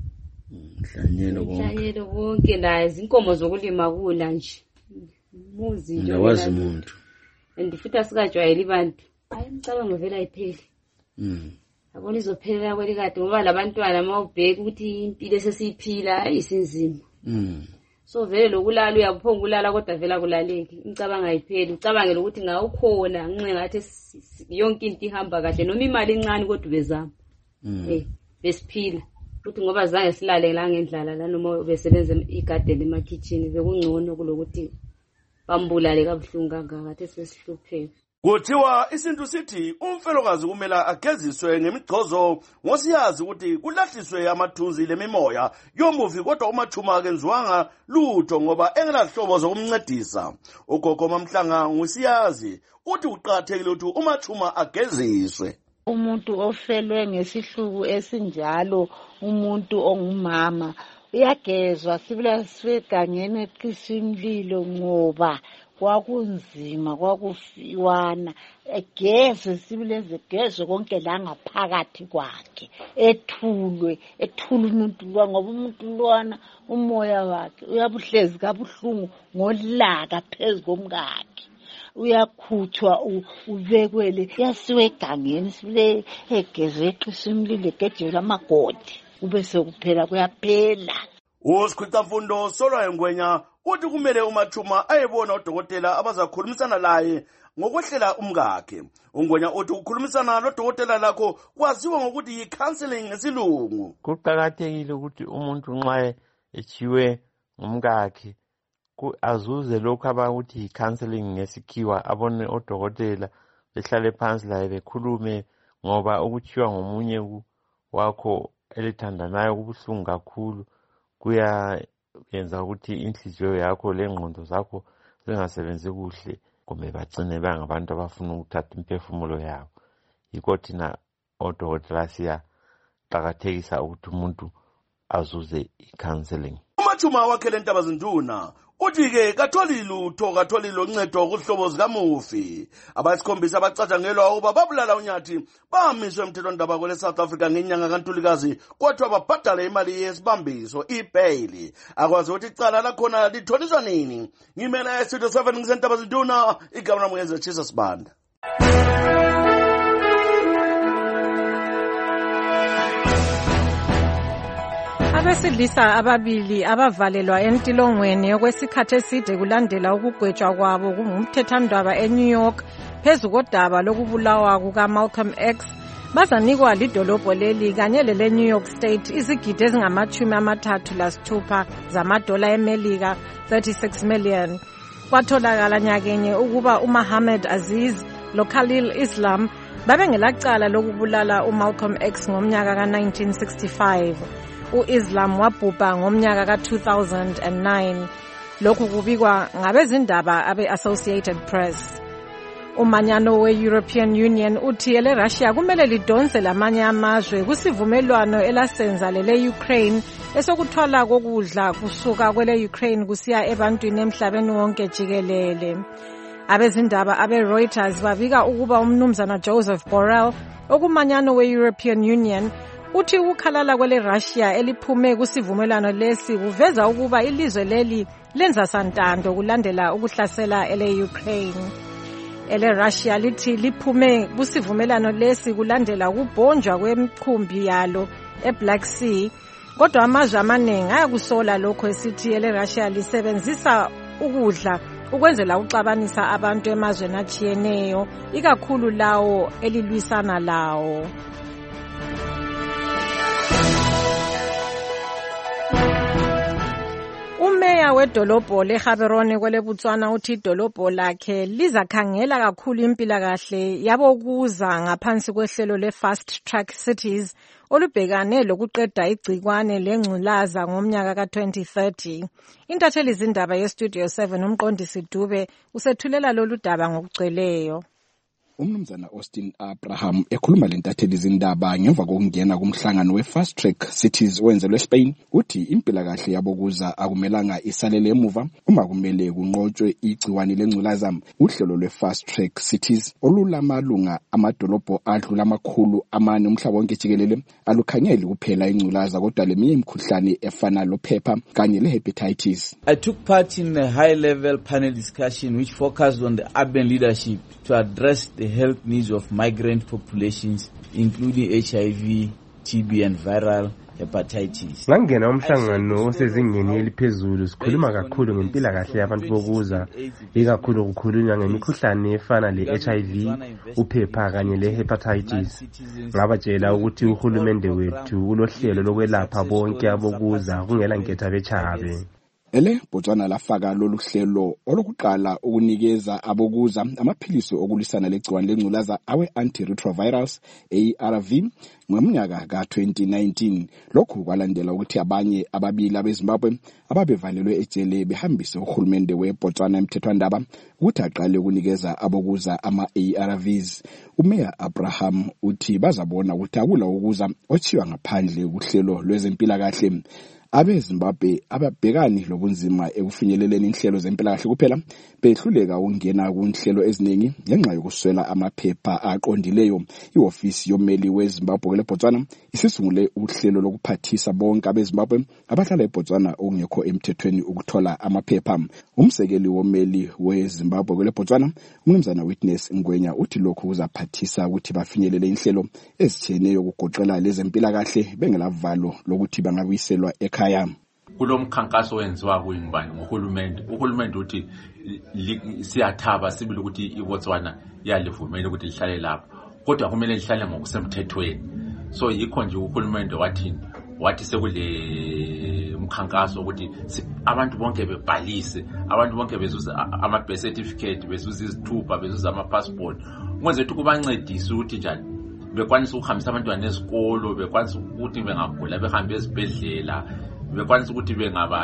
Mhlanyelo bonke. Mhlanyelo bonke la izinkomo zokulima kula nje. Muzi nje. Nawazi umuntu. Andifita sikajwayela ibantu. Hayi ngicabanga vele ayipheli. Mhm. Abona izophelela kwelikade ngoba labantwana mawubheka ukuthi impilo sesiyiphila isinzima. Mhm. So vele lokulala uyaphonga ukulala kodwa vela kulaleki ngicabanga ayipheli ucabangela ukuthi ngawukhona nginxe ngathi yonke into ihamba kahle noma imali encane kodwa bezama eh besiphila ukuthi ngoba zange silale la ngendlala la noma besebenza igarden emakitchen bekungcono kulokuthi bambulale kabuhlungu kangaka athi sesihlupheka. Kuthiwa isintu sithi umfelokazi kumela ageziswe ngemigcozo ngosiyazi ukuthi kulahliswe amathunzi lemimoya yomuvi kodwa uMathuma akenziwanga lutho ngoba engelahlobo zokumncedisa. Ugogo Mamhlanga ngusiyazi uthi uqathekile ukuthi uMathuma ageziswe. Umuntu ofelwe ngesihluku esinjalo umuntu ongumama uyagezwa sibila sifegangeni eqisimlilo ngoba kwakunzima kwakufiwana egeze sibileze geze konke la ngaphakathi kwakhe ethulwe ethula umuntu lo ngoba umuntu lwana umoya wakhe uyabuhlezi kabuhlungu ngolaka phezkomkakhe uyakhutshwa ubekwele yasiwe egangeni sibile egeze eqisimlilo egejela amagodi ube sekuphela kuyaphela. uSikhwicamfundo Solwa Ngwenya uthi kumele uMathuma ayebona udokotela abazakhulumisana laye ngokwehlela umkakhe. Ungwenya uthi ukukhulumisana nodokotela lakho kwaziwa ngokuthi yi-counseling ngesilungu. Kuqakathekile ukuthi umuntu nxa echiwe umkakhe azuze lokhu abakuthi yi-counseling ngesikhiwa, abone odokotela behlale phansi laye bekhulume, ngoba ukuchiwa ngomunye wakho elithandanayo kubuhlungu kakhulu, kuyayenza ukuthi inhliziyo yakho lengqondo zakho zingasebenzi kuhle, kumbe bagcine bangabantu abafuna ukuthatha imphefumulo yabo. Yikho thina odokotela siyaqakathekisa ukuthi umuntu azuze i-counseling. Umachuma wakhe lentaba zinduna uthi-ke katholi lutho katholi loncedo kuhlobo zikamufi. Abayisikhombisa abacatshangelwa ukuba babulala uNyathi bamiswe emthethwandaba kwele South Africa ngenyanga kaNtulikazi, kodwa babhadale imali yesibambiso i-bail. Akwazi ukuthi icala lakhona litholiswa nini. Ngimela eStudio seven ngisentaba zinduna, igama lami ngenza Jesus Banda. Abesilisa ababili abavalelwa entilongweni okwesikhathi eside kulandela ukugwetshwa kwabo kungumthethandaba eNew York phezu kodaba lokubulawa kukaMalcolm X bazanikwa lidolobho leli kanye lele New York State izigidi ezingamachumi amathathu lasithupha zamadola eMelika thirty-six million. Kwatholakala nyakenye ukuba uMuhammad Aziz loKhalil Islam babengelacala lokubulala uMalcolm X ngomnyaka ka nineteen sixty-five. U-Islam wabhubha ngomnyaka ka two thousand nine. Lokhu kubikwa ngabezindaba abe-Associated Press. Umanyano we-European Union uthi ele Russia kumele lidonse lamanye amazwe kusivumelwano elasenza lele Ukraine esokuthwala kokudla kusuka kwele Ukraine kusiya ebantwini emhlabeni wonke jikelele. Abezindaba abe-Reuters babika ukuba umnumzana Joseph Borrell okumanyano we-European Union uthi ukukhalala kwele Russia eliphume kusivumelwano lesi kuveza ukuba ilizwe leli lenza santando kulandela ukuhlasela ele Ukraine. Ele Russia lithi liphume kusivumelwano lesi kulandela ukubhonjwa kwemikhumbi yalo eBlack Sea, kodwa amazwe amaningi ayakusola lokho esithi ele Russia lisebenzisa ukudla ukwenzela uxabanisa abantu emazweni achiyeneyo, ikakhulu lawo elilwisana lawo. Umeya wedolobho leGaborone kwele Botswana uthi idolobho lakhe lizakhangela kakhulu impilakahle yabokuza ngaphansi kwehlelo le-Fast Track Cities olubhekane lokuqeda igcikwane lengculaza ngomnyaka ka twenty thirty. Intatheli zindaba yeStudio seven umqondisi Dube usethulela lolu daba ngokugcweleyo. Umnumzana Austin Abraham ekhuluma lentatheli zindaba ngemva kokungena kumhlangano we-Fast Track Cities owenzelwe eSpain uthi impilakahle yabokuza akumelanga isalele emuva uma kumele kunqotshwe igciwane lengculaza. Uhlelo lwe-Fast Track Cities olulamalunga amadolobho adlula amakhulu amane umhlaba wonke jikelele alukhanyeli kuphela ingculaza kodwa leminye imikhuhlane efana lophepha kanye le-hepatitis. I took part in a high-level panel discussion which focused on the urban leadership to address the health needs of migrant populations, including H I V, T B and viral hepatitis. Ngangena umhlangano osezingeni eliphezulu sikhuluma kakhulu ngempilakahle yabantu bokuza, ikakhulu kukhulunywa ngemikhuhlane efana le-H I V, uphepha kanye le-hepatitis. Ngabatshela ukuthi uhulumende wethu ulohlelo lokwelapha bonke abokuza kungela nketha bechabe. Ele Botswana lafaka lolu hlelo olokuqala ukunikeza abokuza amaphilisi okulisana legciwane lengculaza awe antiretrovirals A R V ngomnyaka ka twenty nineteen. Lokhu kwalandela ukuthi abanye ababili abeZimbabwe ababevalelwe ejele behambise uhulumende weBotswana emthethwandaba ukuthi aqale ukunikeza abokuza ama A R Vs. Umeya Abraham uthi bazabona ukuthi akula ukuza ochiwa ngaphandle kuhlelo lwezempilakahle. AbeZimbabwe ababhekani lobunzima ekufinyeleleni inhlelo zempilakahle kuphela behluleka ukungena kunhlelo eziningi ngenxa yokuswela amaphepha aqondileyo. Iofisi yomeli weZimbabwe leBotswana isisungule uhlelo lokuphathisa bonke abeZimbabwe abahlala eBotswana okungekho emthethweni ukuthola amaphepha. Umsekeli womeli weZimbabwe leBotswana umnumzana Witness Ngwenya uthi lokhu kuzaphathisa ukuthi bafinyelele inhlelo ezitshiyeneyo ukugoqela lezempilakahle bengelavalo lokuthi bangabuyiselwa ekhaya. kulomkhankaso wenziwa kuyingubani nguhulumende. Uhulumende uthi siyathaba sibili ukuthi iBotswana yalivumela ukuthi lihlale lapho, kodwa kumele lihlale ngokusemthethweni. So yikho nje uhulumende wathi wathi sekule umkhankaso ukuthi abantu bonke bebhalise, abantu bonke bezuza ama birth certificate, bezuza izithupha, bezuza ama passport, kwenze ukuthi kubancedise ukuthi njani bekwanisa ukuhambisa abantwana esikolo, bekwanisa ukuthi bengagula behambe ezibhedlela, bekwanisa ukuthi bengaba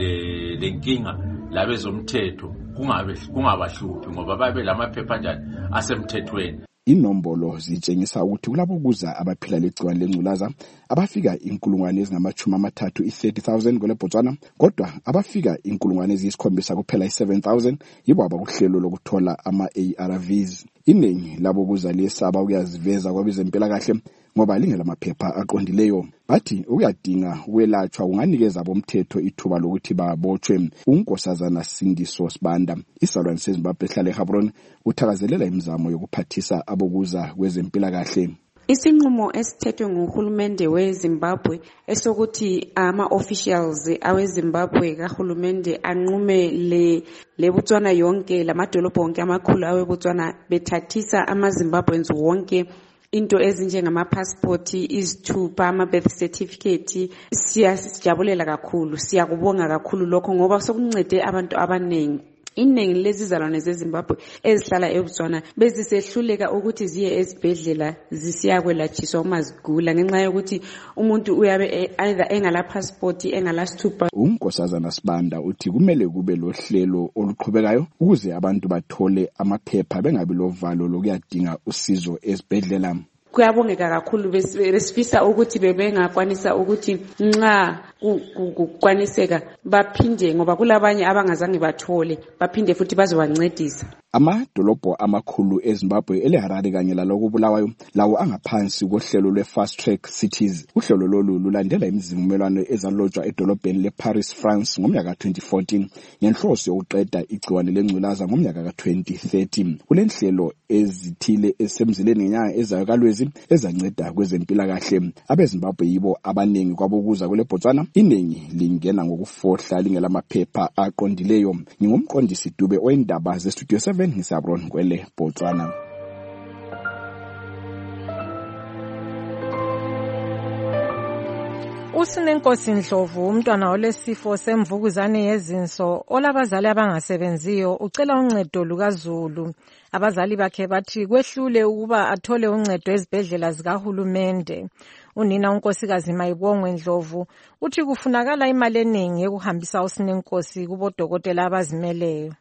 lenkinga labezomthetho kungabe kungabahluphi ngoba babe lamaphepha njani asemthethweni. Inombolo zitshengisa ukuthi kulabo kuza abaphila legciwane lengculaza abafika inkulungwane ezingamachumi amathathu i-thirty thousand kwele Botswana, kodwa abafika inkulungwane eziyisikhombisa kuphela i-seven thousand yibo abakuhlelo lokuthola ama-A R Vs. Iningi labo kuza lesaba ukuyaziveza kwabezempilakahle ngoba lingela amaphepha aqondileyo. Bathi ukuyadinga ukwelatshwa kunganikeza bomthetho ithuba lokuthi babotshwe. uNkosazana Sindiso Sibanda, isalwane seZimbabwe ehlala eGaborone, uthakazelela imizamo yokuphathisa abokuza kwezempilakahle. Isinqumo esithethwe nguhulumende weZimbabwe esokuthi ama-officials aweZimbabwe kahulumende anqume le leBotswana yonke lamadolobho onke amakhulu aweBotswana bethathisa amaZimbabweans wonke into ezinjengama-passport, izithupha, ama-birth certificate. Siyajabulela kakhulu, siyakubonga kakhulu lokho ngoba sokuncede abantu abaningi. Iningi lezizalwane zeZimbabwe ezihlala eBotswana bezisehluleka ukuthi ziye ezibhedlela zisiyakwelatshiswa uma zigula ngenxa yokuthi umuntu uyabe either engala passport engala sithupha. uNkosazana Sibanda uthi kumele kube lohlelo oluqhubekayo ukuze abantu bathole amaphepha bengabi lovalo lokuyadinga usizo ezibhedlela. Kuyabongeka kakhulu besifisa ukuthi bebengakwanisa ukuthi nxa kukwaniseka baphinde ngoba kulabanye abangazange bathole baphinde futhi bazobancedisa. Amadolobho amakhulu eZimbabwe eleHarare kanye lalokubulawayo lawo angaphansi kohlelo lwe-Fast Track Cities. Uhlelo lolu lulandela imizivumelwano ezalotshwa edolobheni leParis, France ngomnyaka twenty fourteen ngenhloso yokuqeda igciwane lengculaza ngomnyaka twenty thirteen. Kulenhlelo ezithile esemzileni ngenyanga ezayo kaLwezi ezanceda kwezempilakahle. AbeZimbabwe yibo abaningi kwabokuza kwele Botswana, iningi lingena ngokufohla lingela amaphepha aqondileyo. Ngingumqondisi Dube oyindaba zeStudio seven ngisabron kwele Botswana. Usinenkosi Ndlovu, umntwana olesifo semvukuzane yezinso olabazali abangasebenziyo, ucela uncedo lukaZulu. Abazali bakhe bathi kwehlule ukuba athole uncedo ezibhedlela zikahulumende. Unina uNkosikazi Mayibongwe Ndlovu uthi kufunakala imali eningi ekuhambisa uSinenkosi kubodokotela abazimeleyo.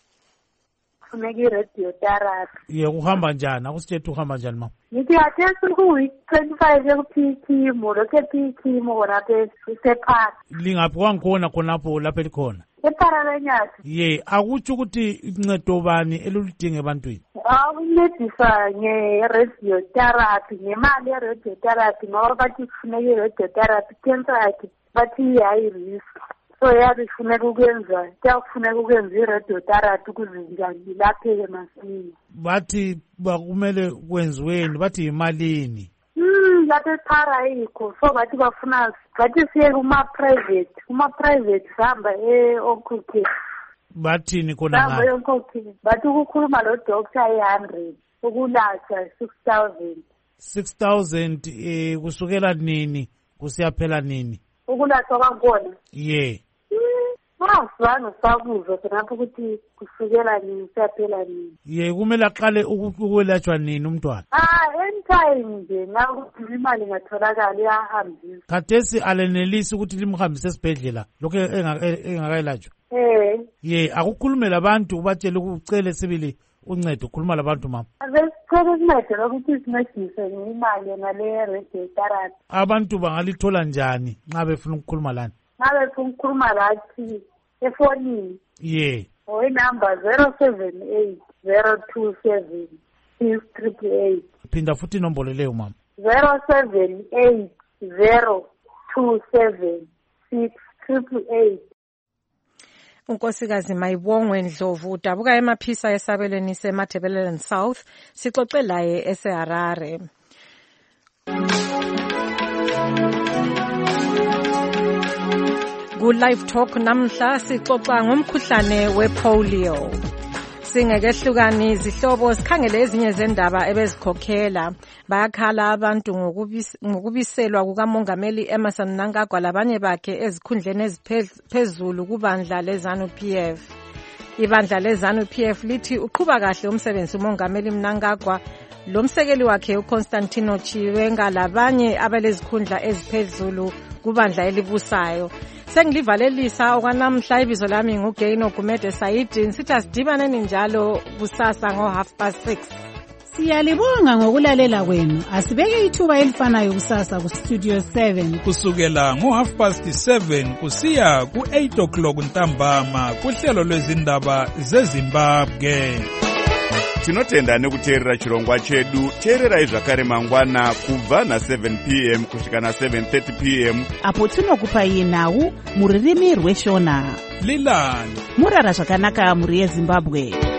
Funeki radio therapy. Ye kuhamba njani? Akusithethe uhamba njani mama? Ngithi athe ku week twenty-five yokuthi chemo, lokhe phi chemo kona phe sephara. Lingaphi kwangikhona khonapho lapha elikhona? Ephara lenyathi. Ye, akutsho ukuthi incedo bani elulidinga ebantwini? Awuncedisa nge-radio therapy, ngemali ye-radio therapy, ngoba bathi kufuneka i-radio therapy, cancer yakhe bathi high risk. So yabe kufuneka ukwenza, kuyakufuneka ukwenza i-radio therapy ukuze njani lapheke masinya. Bathi bakumele kwenziweni, bathi imalini? Hmm, lapha ephara yikho. So bathi bafuna, bathi siye kuma-private, kuma-private sihamba e-Okhukhe. Bathini khona ngayo? Sihamba e-Okhukhe. Bathi ukukhuluma lo doctor i-hundred, ukulatshwa six thousand. six thousand eh kusukela nini kusiyaphela nini? Ukulatshwa kwakhona? Yeah. Asizange sakuzwa khonapho ukuthi kusukela nini siyaphela nini. Ye kumele aqale ukwelatshwa nini umntwana? Ah, anytime nje nakuthi imali ngatholakala iyahambisa. Khathesi alenelisi ukuthi limhambise esibhedlela lokho engakayelatshwa. Eh. Ye akukhulumela abantu ubatshela ukucele sibili uncedo, ukhuluma labantu mama. Besicela uncedo lokuthi sincedise ngemali ngale radio therapy. Abantu bangalithola njani nxa befuna ukukhuluma lana? Nxa befuna ukukhuluma lathi efonini. Yeah. Oyi number zero seven eight zero two seven six triple eight. Phinda futhi inombolo leyo mama. zero seven eight zero two seven six triple eight. uNkosikazi Mayibongwe Ndlovu udabuka emaphisa esabelweni seMatabeleland South, sixoxe laye eseHarare. Ku Live Talk namhla sixoxa ngomkhuhlane wepolio. Singekehlukani izihlobo sikhangele ezinye zendaba ebezikhokhela. Bayakhala abantu ngokubiselwa kukamongameli Emmerson Mnangagwa labanye bakhe ezikhundleni eziphezulu kubandla leZANU P F. Ibandla leZANU P F lithi uqhuba kahle umsebenzi umongameli Mnangagwa, lo msekeli wakhe uConstantino Chiwenga labanye abalezikhundla eziphezulu kubandla elibusayo. Sengilivalelisa okwanamhla ibizo lami nguGaino Gumede Saidi. Nsithi asidibaneni njalo kusasa ngo half past six. Siyalibonga ngokulalela kwenu. Asibeke ithuba elifanayo kusasa ku Studio seven kusukela ngo half past seven kusiya ku eight o'clock ntambama kuhlelo lwezindaba zeZimbabwe. Tinotenda nekuteerera chirongwa chedu. Teererai zvakare mangwana kubva na seven p m kusvika na seven thirty p m apo tinokupai nhau muririmi rweshona. Lilani murara zvakanaka muri yeZimbabwe.